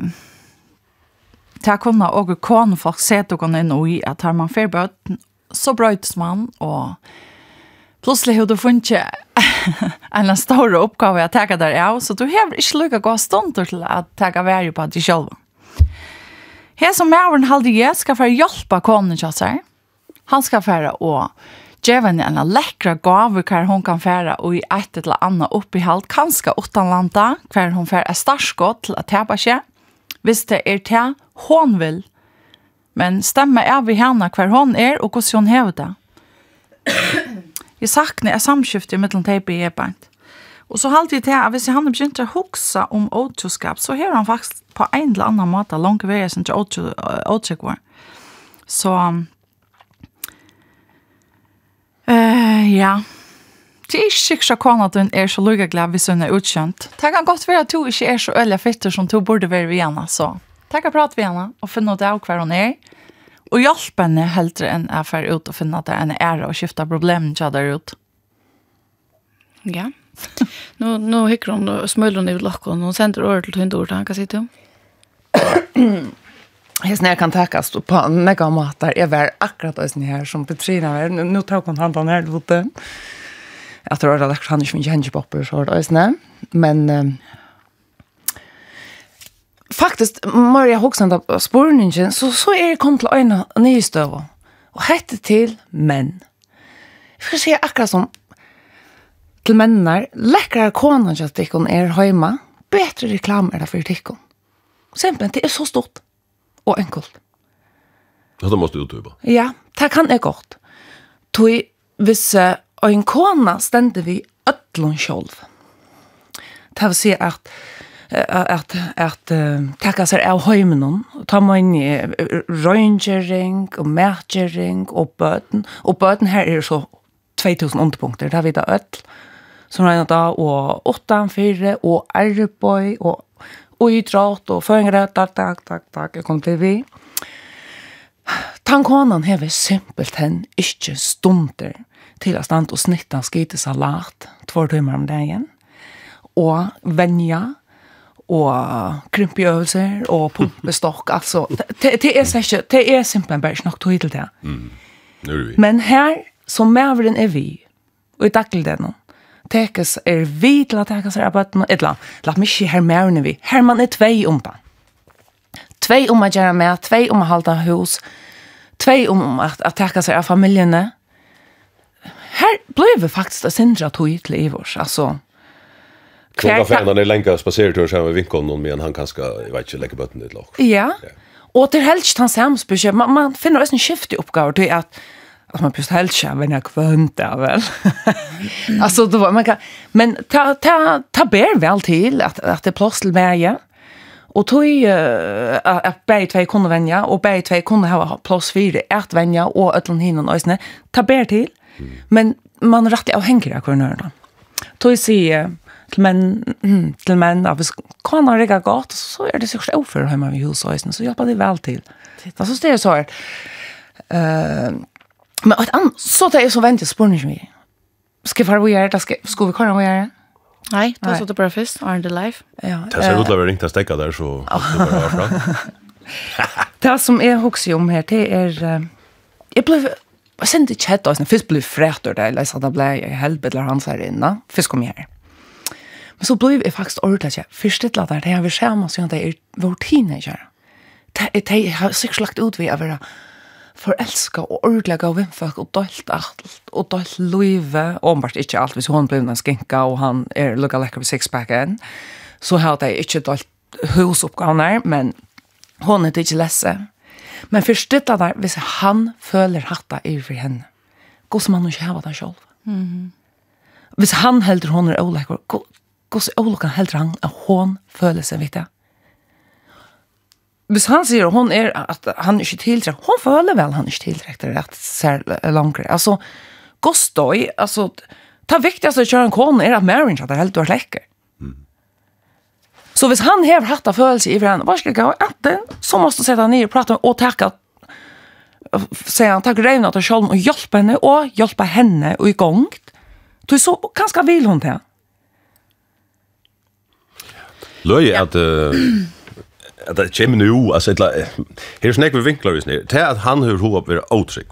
ta kunna och kon folk se att gå in och i att har man förbött så bröts man och plötsligt hur du funke en stor uppgave att ta där av så du har inte lika gå stund till att ta värde på dig själv. Här som Marvin Haldige ska för hjälpa konen så här. Han ska föra och ge henne en läckra gåva kvar hon kan föra och i ett eller annat upp i halt kanske utanlanda kvar hon för är startskott till att täpa sig. Hvis det er til hon vil, men stemmer er vi henne hver hon er og hvordan hon hever det. Jeg sakner et samskifte i middelen teipet i e-bank. Og så halte jeg til at hvis han begynte å hukse om åtroskap, så hever han faktisk på en eller annen måte langt vei som til åtrykk var. Så, uh, ja, det er ikke sikkert kona at hun er så lukka glad hvis hun er utkjønt. Det kan godt være at du ikke er så øyla fitter som du burde være ved henne, så takk å prate ved henne og finne ut av hver hun er, og hjelpe henne heldre enn jeg får ut og finne at det er en ære og skifte problemen til der ut. Ja. Nå, nå hikker hun og smøler hun i lokken, og hun sender året til hundord, hva sier du? Hesten her kan takkast på mega matar. Jeg var akkurat sånn her som Petrina var. Nå tar hun handen her til hodet. Jag tror att det kan inte mycket hända på så där är men eh, faktiskt Maria Hoxanda på spårningen så så är det kom till en ny stöv och hette till män. Jag ska säga akkurat som till männar läckra konan just det hon är hemma bättre reklam är det för tickon. Simpel det är så stort och enkelt. Ja, då måste du YouTube. Ja, det kan jag gott. Tui vissa og en kona stendte vi ötlun sjálv. Det vil si at at, at uh, takka seg av heimenon, ta man inn i røyngering og matgering og bøten. Og bøten her er så två tusen underpunkter, det har vi da ötl. Som regner da, og åttan, fire, og arbeid, og idrott, og føringre, takk, takk, takk, takk, jeg kom til vi. Tankonan hever simpelt hen ikke stunder til å stande og snitta skite salat två timmar om dagen og venja og krympøvelser og pumpestokk altså det, det er ikke det er simpelthen bare snakk tog til det mm. Nu är vi. Men her som maveren er vi og i daglig det nå tekes er vi til å tekes er på et eller la meg ikke her maveren er vi her man er tvei om det tvei om å gjøre med tvei om å halda hus tvei om at, at tekes er av familjene. Här blev vi faktiskt att sindra tog till Ivors. Alltså Kvar kan han är länka spacertur så med vinkeln någon men han kanske jag vet inte lägga botten i ett lock. Ja. Och till helst han samspel man, man finner också en skiftig uppgåva till att att man just helst när jag kvönta väl. Alltså då man kan men ta ta ta ber väl till att att det plåstel väge. Och tog uh, att bäj två kunde vänja och bäj två kunde ha plats fyra ett vänja och ötlen hinnan och såna ta ber till. Mm. Men man rätt avhängig av kvarnörna. Tog se till män mm, till män av kan ha rega gott så är det så själv för hemma vid hushållen så hjälper det väl till. Alltså det är så här. Eh men att an så det är så vänta spårning vi. Ska vi göra det ska ska vi köra göra? Nej, det så det bara först are the life. Ja. Det ser ut att vara ringt att stäcka där så det bara fram. Det som är också om här det är jag blev Och sen det chat då, först blev frätter där, eller så det blev helvete eller hans här inne. Först kom jag här. Men så blev jag faktiskt ordentligt, ja. Först det där, det har vi skärma så det är vår teenager. Det det har sig slagt ut vi över förälska och ordentligt av folk och dolt allt och dolt löve och bara inte allt hvis hon blev en skinka och han är lukka läcker med sixpacken. Så har det inte dolt husuppgåvor, men hon är inte ledsen. Men först det där, hvis han føler hatta i för henne, gå som han inte har det själv. Mhm. Hvis han helder hon är oläcker, gå så oläcker helder han att hon føler sig vet jag. Hvis han säger hon är att han är inte tillräckligt, hon føler väl han är inte tillräckligt rätt så långt. Alltså gå stoj, alltså ta viktigaste att köra en kon är att marriage att det helt är läcker. Så hvis han har hatt av følelse i hverandre, hva skal jeg gå etter? Så måste sätta ner och prata och tacka. Säga han, tack Reina till själv och hjälpa henne och hjälpa henne och igång. Du så ganska vill hon till. Löj att att det kommer nu, alltså här är snäck vi vinklar just nu. Det att han hur hur vara otrygg.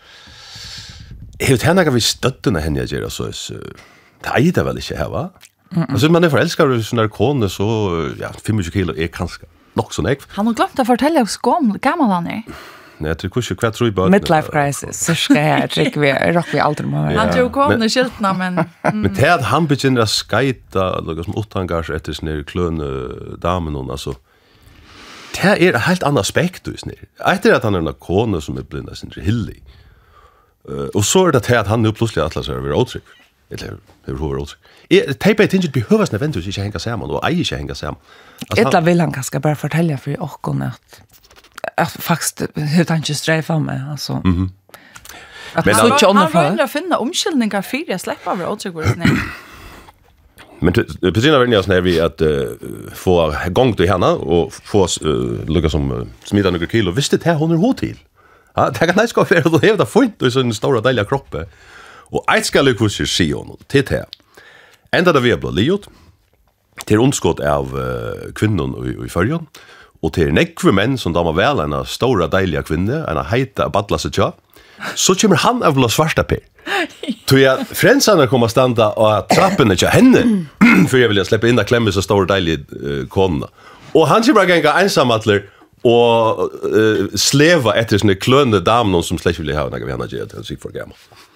Helt henne kan vi stötta henne jag gör så det är det väl inte här va? Alltså man är förälskad i såna kone så ja tjugofem kilo är kanske nog så näck. Han har glömt att fortälja oss om gammal han är. Nej, det kanske kvart tror jag Midlife crisis. Så ska jag tycker vi rock vi alltid med. Han tror kone skiltna men men det att han begynner att skita något som åttangar efter sin klöne damen och alltså det är ett helt annat aspekt just nu. Efter att han är en kone som är blinda sin hillig. Och så är det att han nu plötsligt atlas över otrygg. Eller hur hur otrygg. Jag typer att det inte behövs nödvändigtvis inte hänga samman och ej inte hänga samman. Ett vill han kanske bara fortälja för och att att faktiskt hur han inte strävar med alltså. Mhm. Men så han vill finna omskyldningar för jag släpper över otrygg nej. Men Petrina vill jag när vi att uh, få gång till henne och få uh, lucka som uh, smida några kilo. Visste det hon är hot till. Ja, det kan nästan gå för att hävda fint och så en stor dela kropp. Och ett ska lucka hos sig hon till det. Ända det vi blir liot till ondskott av uh, kvinnor i, i förrjön och till nekve män som de har väl en stora dejliga kvinna en heita badlassetja så kommer han av blå svarta per. Så jag frälsarna kommer standa och trappen till henne för jag vill släppa in där klämmer så stor dejlig uh, konna. Och han kommer gänga ensam atler och uh, sleva efter sina klönne damer som släkt vill ha några vänner till att sig för gamla.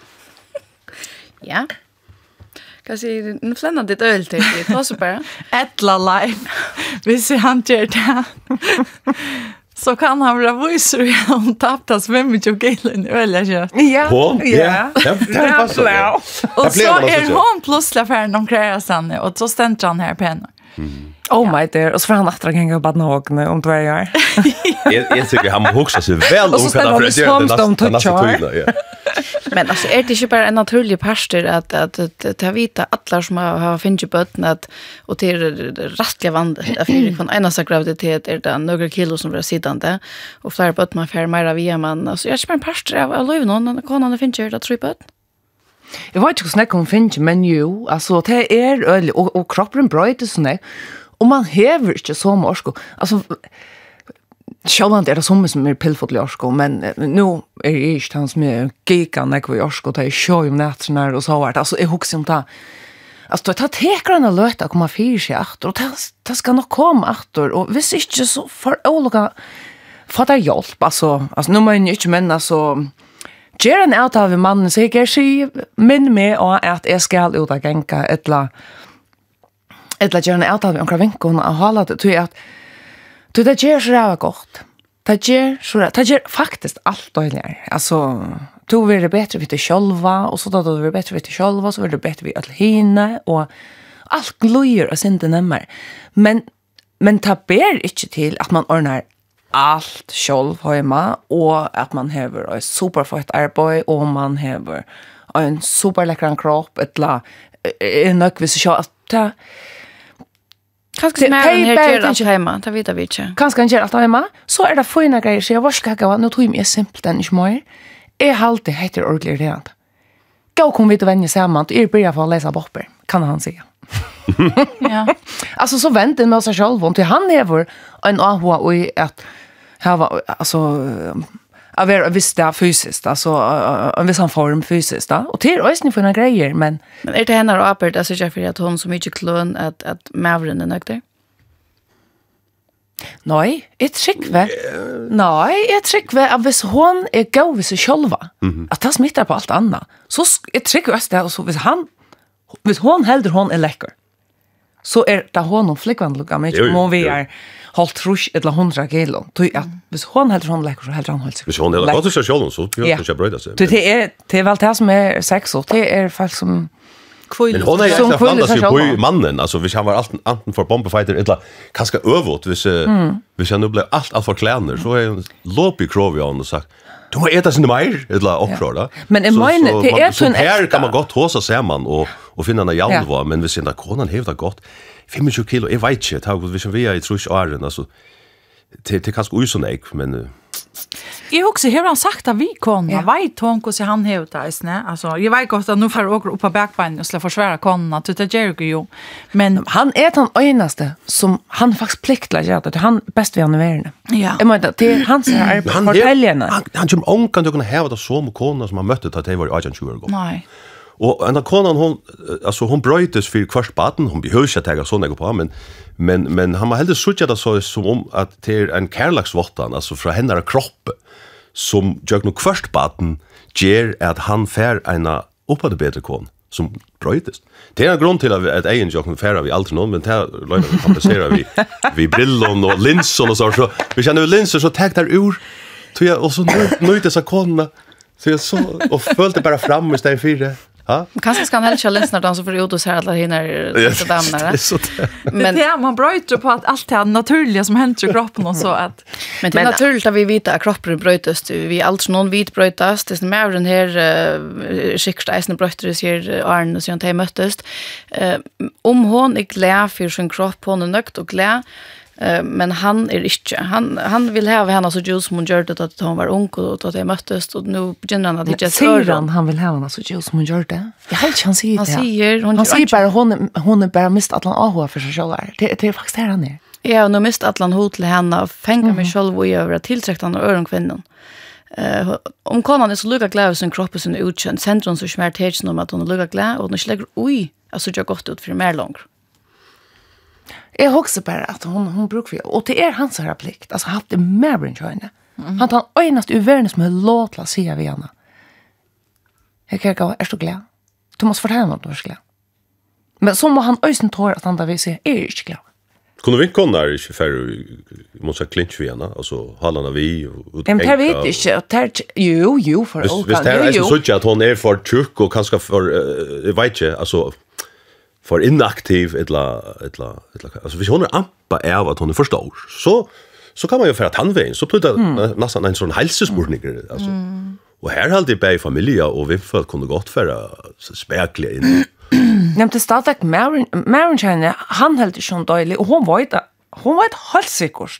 Ja. Kanske nu flänar det öl till det var så bara Ettla live. Vi ser han gör det. Så kan han vara voicer om taptas vem med Jogelen öl jag. Ja. Ja. Det passar. Och så är hon plötsligt för de kräver sanne och så ständer han här på henne. Oh my dear, och så får han att hänga på nagne om dvärgar. Jag jag tycker han huxar sig väl om kan det för nästa. Men alltså är det inte bara en naturlig pastor att att att ta vita alla som har finnit bötten att och till rastliga vand att för från ena sak graviditet är det några kilo som blir sittande och flera bött man fär mer via man alltså jag är bara en pastor av lov någon kan han finna det tror på. Jag vet inte hur snäck hon finns men ju alltså det är öl och, och kroppen bröter såna och man häver inte så mycket alltså självant är det som som är pillfotlig orsko, men nu är det inte han som är gigan när vi orsko, det är sjö om nätterna och så vart. Alltså, jag huxar om det. Alltså, det tar tekrarna löta att komma fyra sig efter, och det, det ska nog komma efter, och hvis inte så för olika fattar hjälp, alltså, alltså nu må jag inte men alltså, ger en avtal med mannen, så jag säger min med att jag ska ut och gänka ett la ett la ger en avtal med omkring vinkon och hålla det till att du det ger så räva gott. Det ger så det ger faktiskt allt dåligare. Alltså du vill det bättre vid dig själva och så då du vill bättre vid dig själva så vill du bättre vid all hinne och allt glöjer och inte nämmer. Men men ta ber inte till att man ordnar allt själv hemma och att man har ett superfett arbete och man har en superläcker kropp ett la en nökvis så att ta kanske mer än här gör allt hemma, det vet vi inte. Kanske han gör allt hemma, så är det fina grejer, så jag var ska gå, nu tog jag mig simpelt än inte mer. Jag halte heter ordentligt rent. Gå kom vi till vänja samman, och jag börjar få läsa bopper, kan han säga. Ja. Alltså så väntar med sig själv, om till han lever en A H och att ha alltså av er visst det fysiskt, alltså en viss form fysiskt då. Och till ösning för några grejer, men Men är det henne och apert alltså jag för att hon så mycket klön att att Mavren är nöjd. nej, ett skickve. Nej, ett skickve av hvis hon är god vid sig själva. Att det smittar på allt annat. Så ett skickve det och så hvis han hvis hon helder hon är läcker. Så är det hon flickvän lukar mig må vi är halt trusch eller hundra kilo. Då att hvis hon helder hon läcker så helder han halt sig. Hvis hon är gott så själv så behöver hon inte bröda sig. Det är det är väl det som är sex och det är folk som Men hon är egentligen blandat sig på mannen, alltså hvis han var allt anten för bomberfighter eller kanske övert hvis mm. hvis han nu blev allt allt för kläder så är en loppy Crovion och sagt du må äta sin mer eller också då. Men en mine det är så en här kan man gott hosa samman och och finna en jävla var men hvis den konan hävda gott tjugofem kilo är vet inte hur vi vi är i trusch åren alltså det det kanske usonek men Jag också har han sagt att vi kon, jag vet hon hur han har det isne. Alltså jag vet gott att nu får åka upp på backbenen och slå försvara konna till det gör ju. Men han är den enaste som han faktiskt pliktar göra det. Han bäst vi han är. Ja. Jag menar det är han som är fortäljarna. Han han som on kan du kunna ha det så med konna som han mötte att det var arton tjugo år. Nej. Och en av konan hon alltså hon brötes för kvart baden hon behövs att ta såna på men men men han har helt suckat det så som om att det är en kärleksvottan alltså från hennes kropp som jag nog kvart baden ger att han fär ena uppa det bättre kon som brötes. Det är en grund till att egen jag färra vi alltid någon men det lönar vi kompensera vi vi brillon och linser och så så vi känner linser så täck där ur så jag och så nu det så konna så jag så och följde bara fram istället för det. Ja. Kanske ska han helst lyssna då så för ut och så här alla hinner så dammar. Men det är man bröter på att allt är naturligt som händer i kroppen och så att men det är naturligt att vi vet att kroppen brötas vi allt någon vit brötas det är mer den här skickstisen bröter sig Arne så han möttes om hon är glad för sin kropp hon är nökt och glad men han är inte han han vill ha henne så just som hon gjorde det att hon var ung och att de möttes och nu begynner han att det just han han vill ha henne så just som hon gjorde det. Jag helt chans säger det. Han säger hon han säger bara hon hon är bara mist att han aha för sig själv. Det det är faktiskt här han är. Ja, och nu mist att han hot till henne och fänga mig själv och över att tillträcka han och öron kvinnan. Eh om konan är så lugga glad sin kropp och sin utkänd centrum så smär tecken om att hon är lugga glad och hon slägger oj alltså jag gått ut för mer långt. Jag hoppas bara att hon hon brukar och det är hans här plikt. Alltså haft det mer än joina. Han tar enast i världen som är låt la se vi henne. Jag kan gå är så glad. Du måste förtälja något du är glad. Men så må han ösen tår att han där vill se är inte glad. Kunde vi kunna inte för måste clinch vi henne alltså hålla vi och men det vet inte att jo jo för all. Visst det är så att hon är för tjock och kanske för jag vet inte alltså för inaktiv eller eller eller alltså hvis hon är ampa är att hon är för stor så så kan man ju för att han vägen så blir det mm. nästan en sån hälsospurning alltså mm. och här hade det bei familj och vi för kunde gott för späckliga in nämnde startak Marin Marin China han höll det schon dåligt och hon var inte hon var ett halvsäkert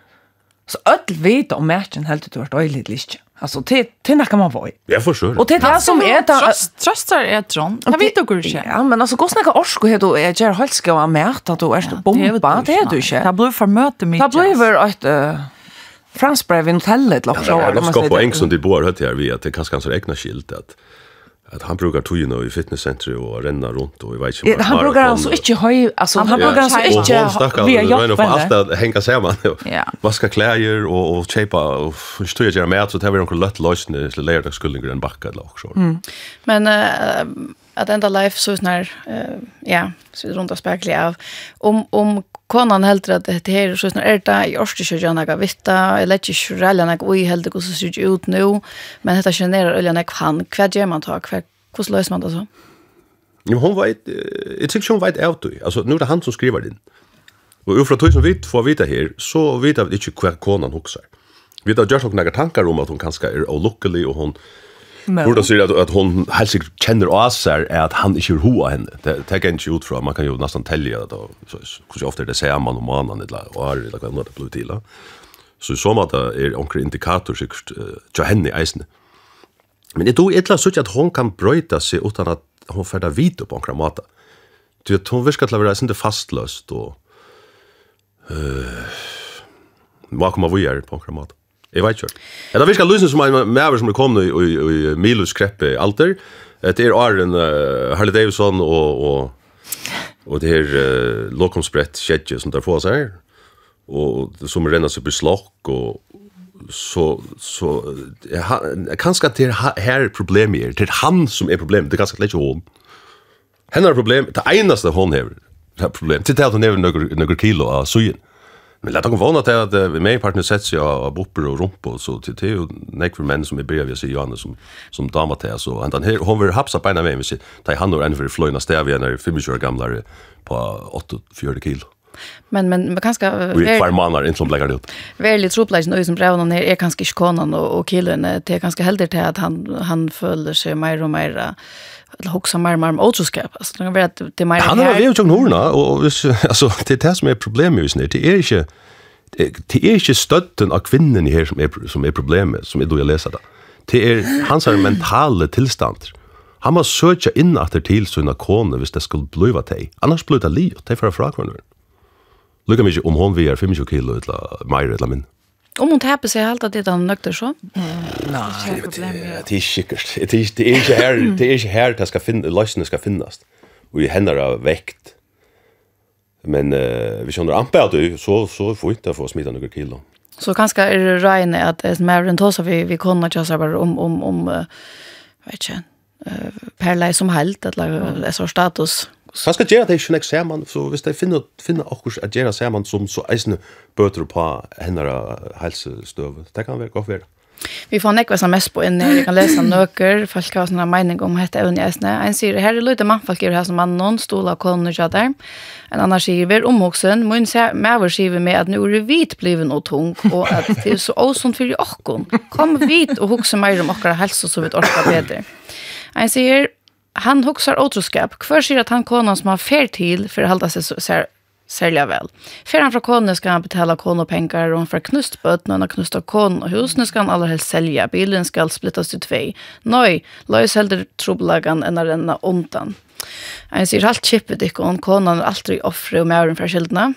så öll vet om matchen höll det vart dåligt lite alltså det det kan man vara. Jag förstår. Och det är som är det tröstar är tron. Jag vet du hur ja men alltså går snacka orsko här då är jag helt ska vara med att då är det bomba det är du inte. Det blir för möte mig. Det blir ett fransbrev in hotellet lock så de ska på en som det bor hött här vi att det kanske kanske räkna skilt att att han brukar ta ju nu i fitnesscentret och renna runt och vi vet inte han brukar alltså inte höj alltså han brukar alltså inte vi har ju för allt att hänga samman vad ska kläder och och chepa och styra göra med så det har vi några lätt lösningar så lära skulden en backa eller också men att ända life så när ja så runt och späckliga av om om konan helt att det här så när är det i Östersjön jag vet eller inte själva jag oj helt hur så ser det ut nu men detta genererar öljan han kvad gör man ta kvad hur löser man det så jo hon vet jag tycker hon vet out alltså nu är det han som skriver den och ifrån tusen vitt får vita här så vet jag inte hur konan huxar vi har gjort några tankar om att hon kanske är olycklig och hon borde säga att, att hon helt säkert känner oss är att han inte är hoa henne. Det tar inte ut från, man kan ju nästan tälja det då. Så ofta är det säger man och mannen eller och är eller vad annat blir till. Så som att det är onkel indikator säkert till henne i eisen. Men det då är det så att hon kan bryta sig utan att hon färdar vid på en mat. Du vet hon viskar att vara inte fastlöst och eh vad kommer vi göra på en mat. Jag vet inte. Det viskar lyssna som en mäver som är kommit i, i, i Milos kreppe alter. Det är Arjen uh, Harley Davidson och och och det här uh, lokomsbrett skedje som där får sig och som renner sig på slock och så så han kanske att det här problem är det han som är problemet det kanske inte hon. Han har problem det enaste hon har det problem till att hon är några några kilo av sugen. Men låt dem vana till att vi med partner sätter sig av bopper och rumpa så till till näck för män som är bredvid sig Johannes som som damer till så han här hon vill hapsa på en av mig så ta han och en för flöjna stäv när fem år gamla på åtta fyra kilo. Men men men kanske vi är farmar inte som lägger det ut. Väldigt troplage nu som brevna ner är kanske inte konan och och killen det är ganska heldigt till att han han följer sig mer och mer eller huxa mer mer om otroskap. Alltså det kan vara att det är mer han har ju också horna och alltså det är det som är problemet just nu. Det är inte det är inte stötten av kvinnen här som är som är problemet som är då jag läser det. Det är hans mentala tillstånd. Han måste söka in efter till sina kone hvis det skulle bliva till. Annars blir det liv. Det är för frakvarna. Lukka mig om hon vi är fem kilo eller mer eller min. Om hon tappar sig allt att det är nökter så? Nej, det är säkert. Det är det är inte här det är inte här det ska finna lösningen ska finnas. Och i händer av väkt. Men eh vi känner amper du så så får inte få smita några kilo. Så kanske är det rein att det mer än tosa vi vi kunna just bara om om om uh, vet jag eh perla som helt eller så status. Han ska göra det ju nästa semman så visst det finner finner också att göra semman som så äsne böter på hennes hälsostöv. Det kan väl gå för. Vi får nekva som mest på en jag kan läsa nøker, folk har sånne mening om dette evne æsne. En sier, her er lite mannfolk i det her som man noen stoler av konen og kjatter. En annen sier, vi er omhoksen, må en medver sier med at nå er det hvit bliven og tung, og at det er så åsund for okkon. Kom hvit og hokse mer om okkara helse så vi orker bedre. En sier, han hoksar otroskap. Hver sier at han konen som har fer til for å halda seg så sälja väl. För han från konen ska han betala konopengar och han får knust böt när han knustar kon och husen ska han allra helst sälja. Bilen ska splittas i två. Nej, lös hellre troblagan än att renna ontan. Han säger allt chippet ikon, konan är alltid offre och mären för skildna.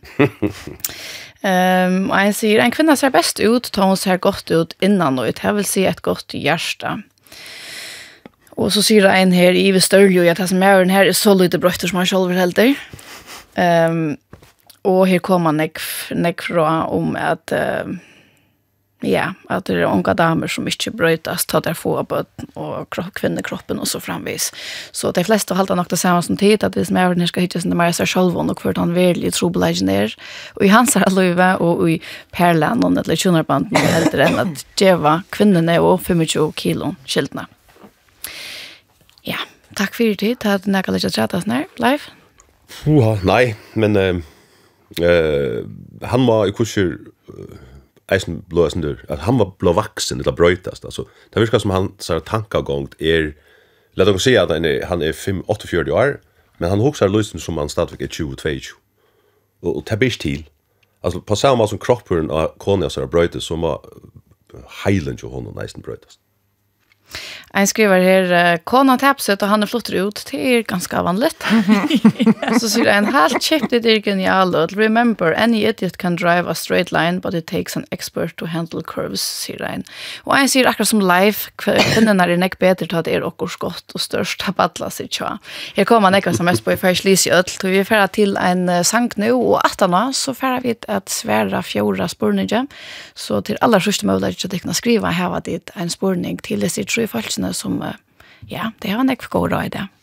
um, och han säger en kvinna ser bäst ut, tar hon ser gott ut innan och det vill säga ett gott hjärta. Och så säger en här i Störljo att det som mären här är så lite brötter som han själv helter. Ehm um, och här kommer nek nek från om att uh, ja, att det är unga damer som inte brötas tar där få på och kropp kvinnokroppen och så framvis. Så de flesta halta nog det samma som tid att det som är när ska hitta sin mer så själv och för han väldigt trobelagen där. Och i hans löva och i perlan och eller tjunarband med äldre än att geva kvinnorna och femtio kilo skiltna. Ja, tack för det. Det hade näka lite chatta snär live. Ja, nej, men eh uh, han var i kurser eisen blåsen där att han var blåvaxen eller brötast alltså. Det viskar som han så tankegång är låt oss säga att han är han är fem åttiofyra år, men han huxar lösen som han stadväg är tjugotvå. Och det blir till. Alltså på samma som kroppen och konen så brötas som var Highland och honom nästan brötast. En skriver här, konan tapset och han är flottar ut. Det är ganska vanligt. Så säger en halvt chip det är genialt. Remember, any idiot can drive a straight line, but it takes an expert to handle curves, säger en. Och en säger akkurat som life, kvinnorna är näck bättre till att det är och skott och störst att battla sig tja. Här kommer näck som mest på i färslis i öll. Vi färra till en sank nu och attana så färra vi att svära fjorda spurningar. Så till alla första möjlighet att kunna skriva här var det en spurning till det sitt tre falskna som ja, det har en ek för god råd i det.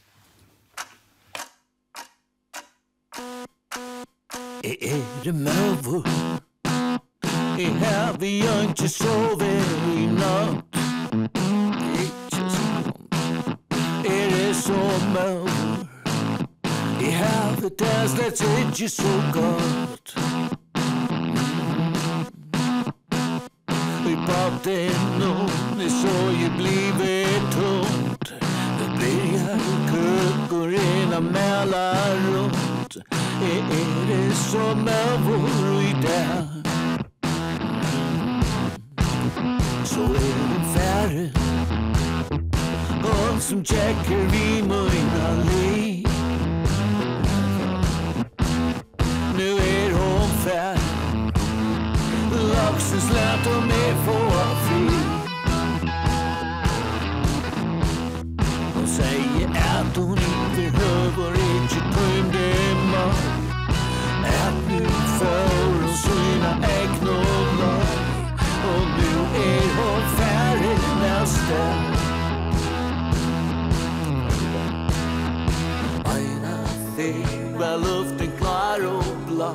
Är det mövor? Är här vi inte sover i natt? Inte så. Är det så mövor? Är här vi där släts inte så gott? Vi badden och det så ju blivit tomt. Det blir kuckor ena mälar runt. Är det som mövor i där? Så är det färre och som checkar vi mina liv. Nu är hon färre. Love vuxens lät och mer få fri. Hon säger att hon inte behöver inte drömma. Att nu får hon sina egna lag. Och nu är hon färdig nästa. Aina thing var luften klar och blå.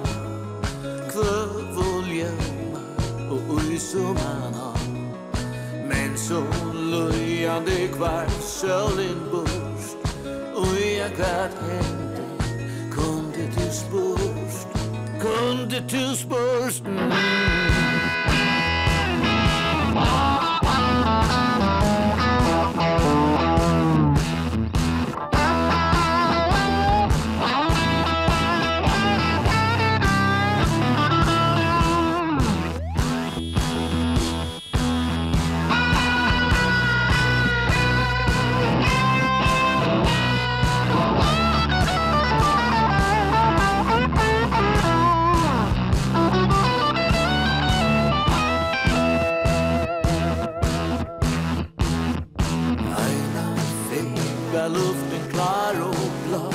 Kvövuljema och uisumana. Men så lujande kvar solen burst. Och jag kvart hände kunde du spurst. Kunde du spurst. Mm. Luften klar och blå.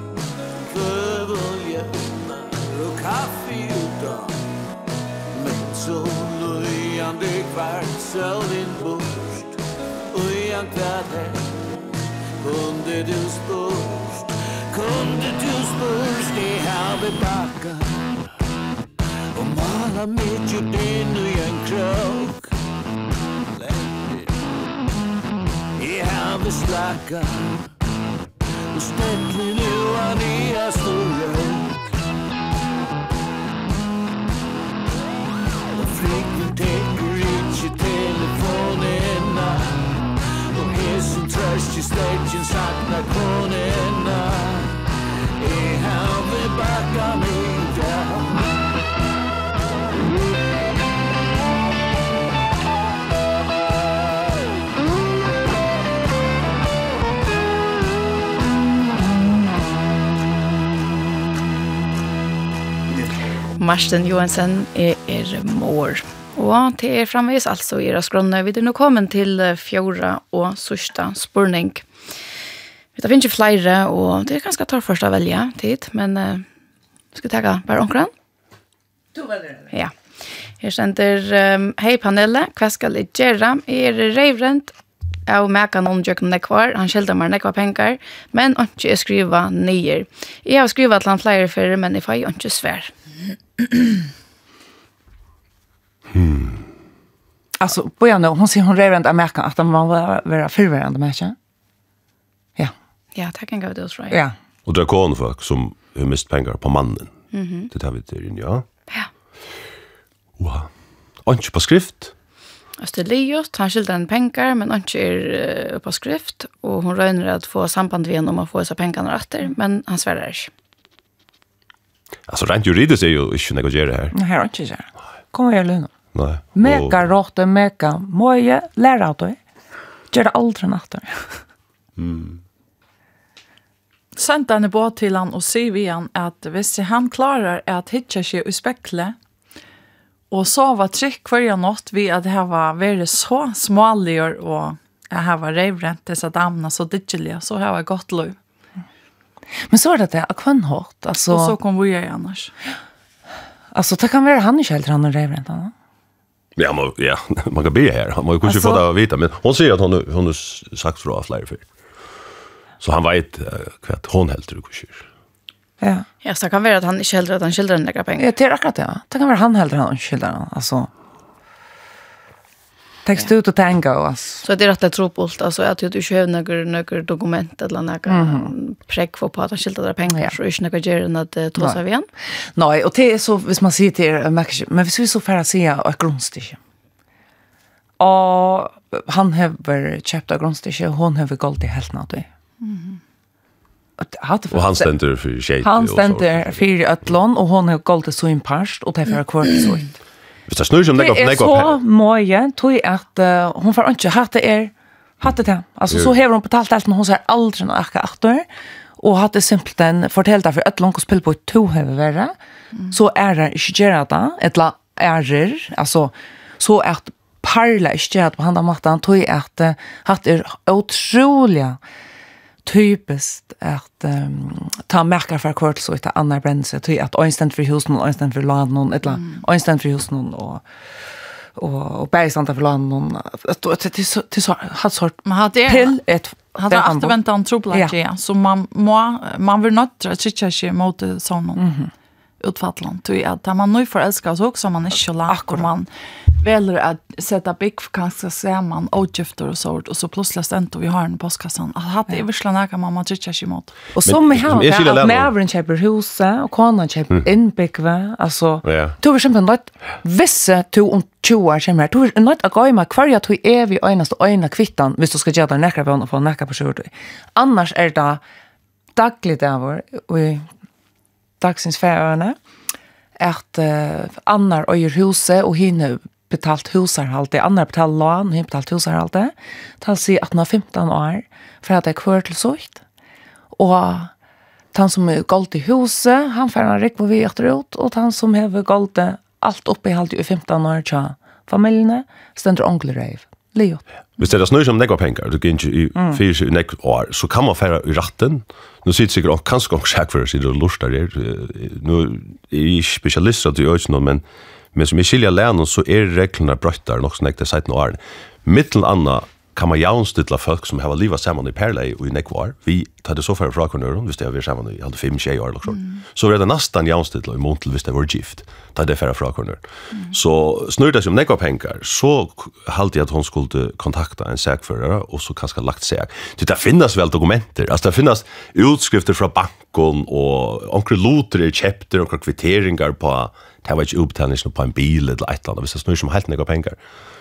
Kvövuljemar och kaffe utan. Men så lujande kvart solen burst. Och jag kvart hände kunde du spurst. Kunde du spurst i havet backa. Och mala mitt djupt in i en krok. I havet slacka. Och stäcklig nu är nya storrök. Och flicken tänker inte telefonerna. Och hesen tröst i släcken saknar konerna. I havet backa mig down. Marsten Johansen er, er mor. Og det er framvis altså i Raskrona. Vi er nå kommet til fjorda og sørsta spurning. Vi finner ikke flere, og det er ganske tørt først å velge tid, men uh, skal vi ta bare omkring? Du velger det. Ja. Her sender um, hei panelet, hva skal jeg gjøre? Jeg er reivrent av mekan undersøkende nekvar. Han skjelder meg nekvar penger, men ikke jeg skriver nyer. Jeg har skrivet til han flere før, men jeg får ikke svær. Hmm. Alltså början hon säger hon redan att märka att man var vara förvärande märka. Ja. Ja, det kan gå det right. Ja. Och det är konfolk som har mist pengar på mannen. Mhm. Mm Det tar vi till in, ja. Ja. Wow. Och inte på skrift. Alltså det är ju han skilder en pengar men inte är uh, på skrift och hon rönar att få samband med honom att få dessa pengarna åter, men han svärrar inte. Alltså rent juridiskt är ju inte negogera här. Nej, här inte så. Kommer jag lugna. Nej. Meka råte, meka moje, lära av det. Gör det aldrig natten. Mm. Sent han er på til han og sier vi han at hvis han klarar at hitja seg i spekle og sova trygg hver natt vi at det var vært så småligere og jeg var reivrent disse damene så diggelige, så har jeg gått lov. Men så är det det, akvannhårt. Alltså, och så kom vi ju annars. Alltså, det kan vara han inte helt han är reivrent, va? Ja, man, ja, man kan be här. Man kan ju Alltså- få det att veta, men hon säger att hon, hon har sagt från flera för. Så han vet uh, vad hon helt tror kurs. Ja. Ja, så det kan vara att han inte skildrar att han skildrar en lägga pengar. Ja, det är akkurat det. Ja. Det kan vara han helt han skildrar. Alltså, text ut och tänka och alltså. Så det är rätt att tro på allt. Alltså att du inte har några, några dokument eller några mm-hmm. präck för på att han skildrar pengar. Ja. Så är det inte några gör än att uh, ta sig igen. Nej, och det är så, hvis man säger till er, men hvis vi så färre säga ett grundstycke. Och han har köpt ett grundstycke och hon har gått i helt natt. Mm. Och han ständer för tjej. Han ständer för ötlån och hon har gått i så en parst och därför har kvart så ut. Hvis det snur som det Det är så mycket, tror jag att uh, hon får inte hatt det är hatt det. Alltså så har hon betalt allt men hon säger aldrig något efter och hatt det simpelt den fortällt därför ötlån och spel på två över värre. Så är det inte göra det, eller ärer, alltså så att parla istället på handa mattan tog att uh, hatt är otroliga typiskt att um, ta märkar för kort så att andra brännse tog att instant för husen och instant för land någon eller mm. instant för husen och och och bergsanta för land någon att till så till så har sort man hade pill ett hade att vänta en trubbel ja så man må man vill not sitta sig mot sån mhm utfallan till att man nu får älska så också man är så lagt och man väljer att sätta big kanske ser man outgifter och så och så plötsligt stänt och vi har en postkassan att hade i verslana kan man tjocka sig mot och som med här med Avren köper huset och konan köper inbyggva alltså du vill kämpa något vissa to om tjugo år kommer du är något att gå med kvar jag tror är vi enaste ena kvittan hvis du ska göra näkra på få näkra på sjön annars är det dagligt över vi dagsins färöarna att uh, annar öjer huset och hinner betalt husarhalt det andra betalt lån hinner betalt husarhalt det tal sig att nå femton år för att det är kvar till sånt och han som är galt i huset han får en räck på vi efteråt och han som har galt allt uppe i halt i femton år tja familjerna ständer onkel Rev Leo. Hvis det er snøy som negva pengar, du kan ikke i fyra i negva år, så kan man færa i ratten. Nu sitter sikkert og kanskje gong sjekk for å si det og lustar der. Nu er jeg spesialist at du gjør ikke noe, men, men som i skilja lænen så er reglene brøttar nok som negva seitton år. Mittel anna kan man jaunstidla folk som har livet sammen i perlei og i negva år. Vi tar det så færre fra kornøren, hvis det har vært sammen i halde fem tjei år eller sånn. Så er det nesten jaunstidla i montel hvis det var gift. Ta det färra fra kornøren. Mm. Så snur det som negva pengar, så halte jeg at hon skulle kontakta en säkförare och så kanske lagt säk. Det finnas väl dokumenter, alltså det finnas utskrifter från banken och onkre loter i chapter och kvitteringar på det var inte uppbetalning på en bil eller ett annat, hvis det snur som helt negva pengar.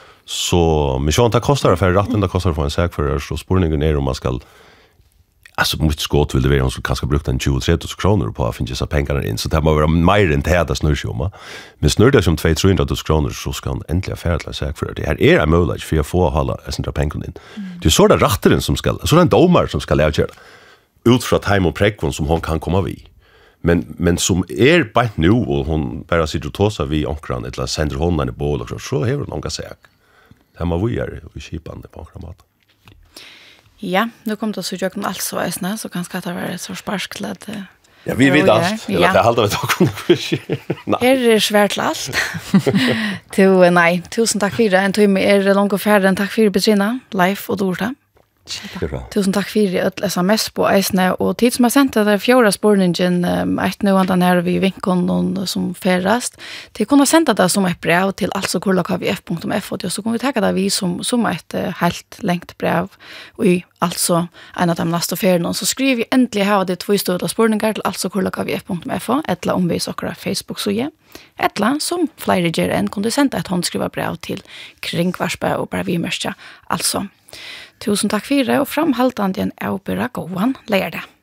Så men så det kostar för ratten, det kostar för en säkförare, så spårningen är om man ska alltså mycket skott vill det vara hon skulle kanske brukt en tjugo till trettio kronor på att finna så pengarna in så det måste vara mer än det där snurrshoma. Men snurr det som två till tre hundra kronor så ska han äntligen färdig säk för det här är en möjlighet för att få hålla såna pengar in. Det är så där rattaren som ska så den domar som ska lära ut från time och prekvon som hon kan komma vi. Men men som är bara nu och hon bara sitter och tåsar vi ankran eller sänder honom i bål och så så har hon långa säk. Det måste vi göra i skipande på ankran. Ja, nu kommer det så jag kan alltså äsna så kanske det vara så sparsklat. Ja, vi vet allt. Eller det håller vi då kunna köra. Nej. Är det svärt allt? Till nej, tusen tack för det. En timme är det långt och färden. Tack för Petrina, Leif och Dorta. Tusen tack för ett sms på äsna och tid som har sänt det fjärde spårningen ett nu andan här vi vinkon som färrast. Till kunna sända det som ett brev till alltså kollakavf punkt f och så kommer vi ta det vi som som ett helt längt brev och alltså en av de nästa färden så skriver vi äntligen här det två stora spårningar till alltså kollakavf punkt f eller om vi söker Facebook så ja. Ettla som flera ger en kunde sända ett handskrivet brev till Kringvarsberg och bara vi mörska alltså. Tusen tack för det och framhaltande en avbera gåvan lär det.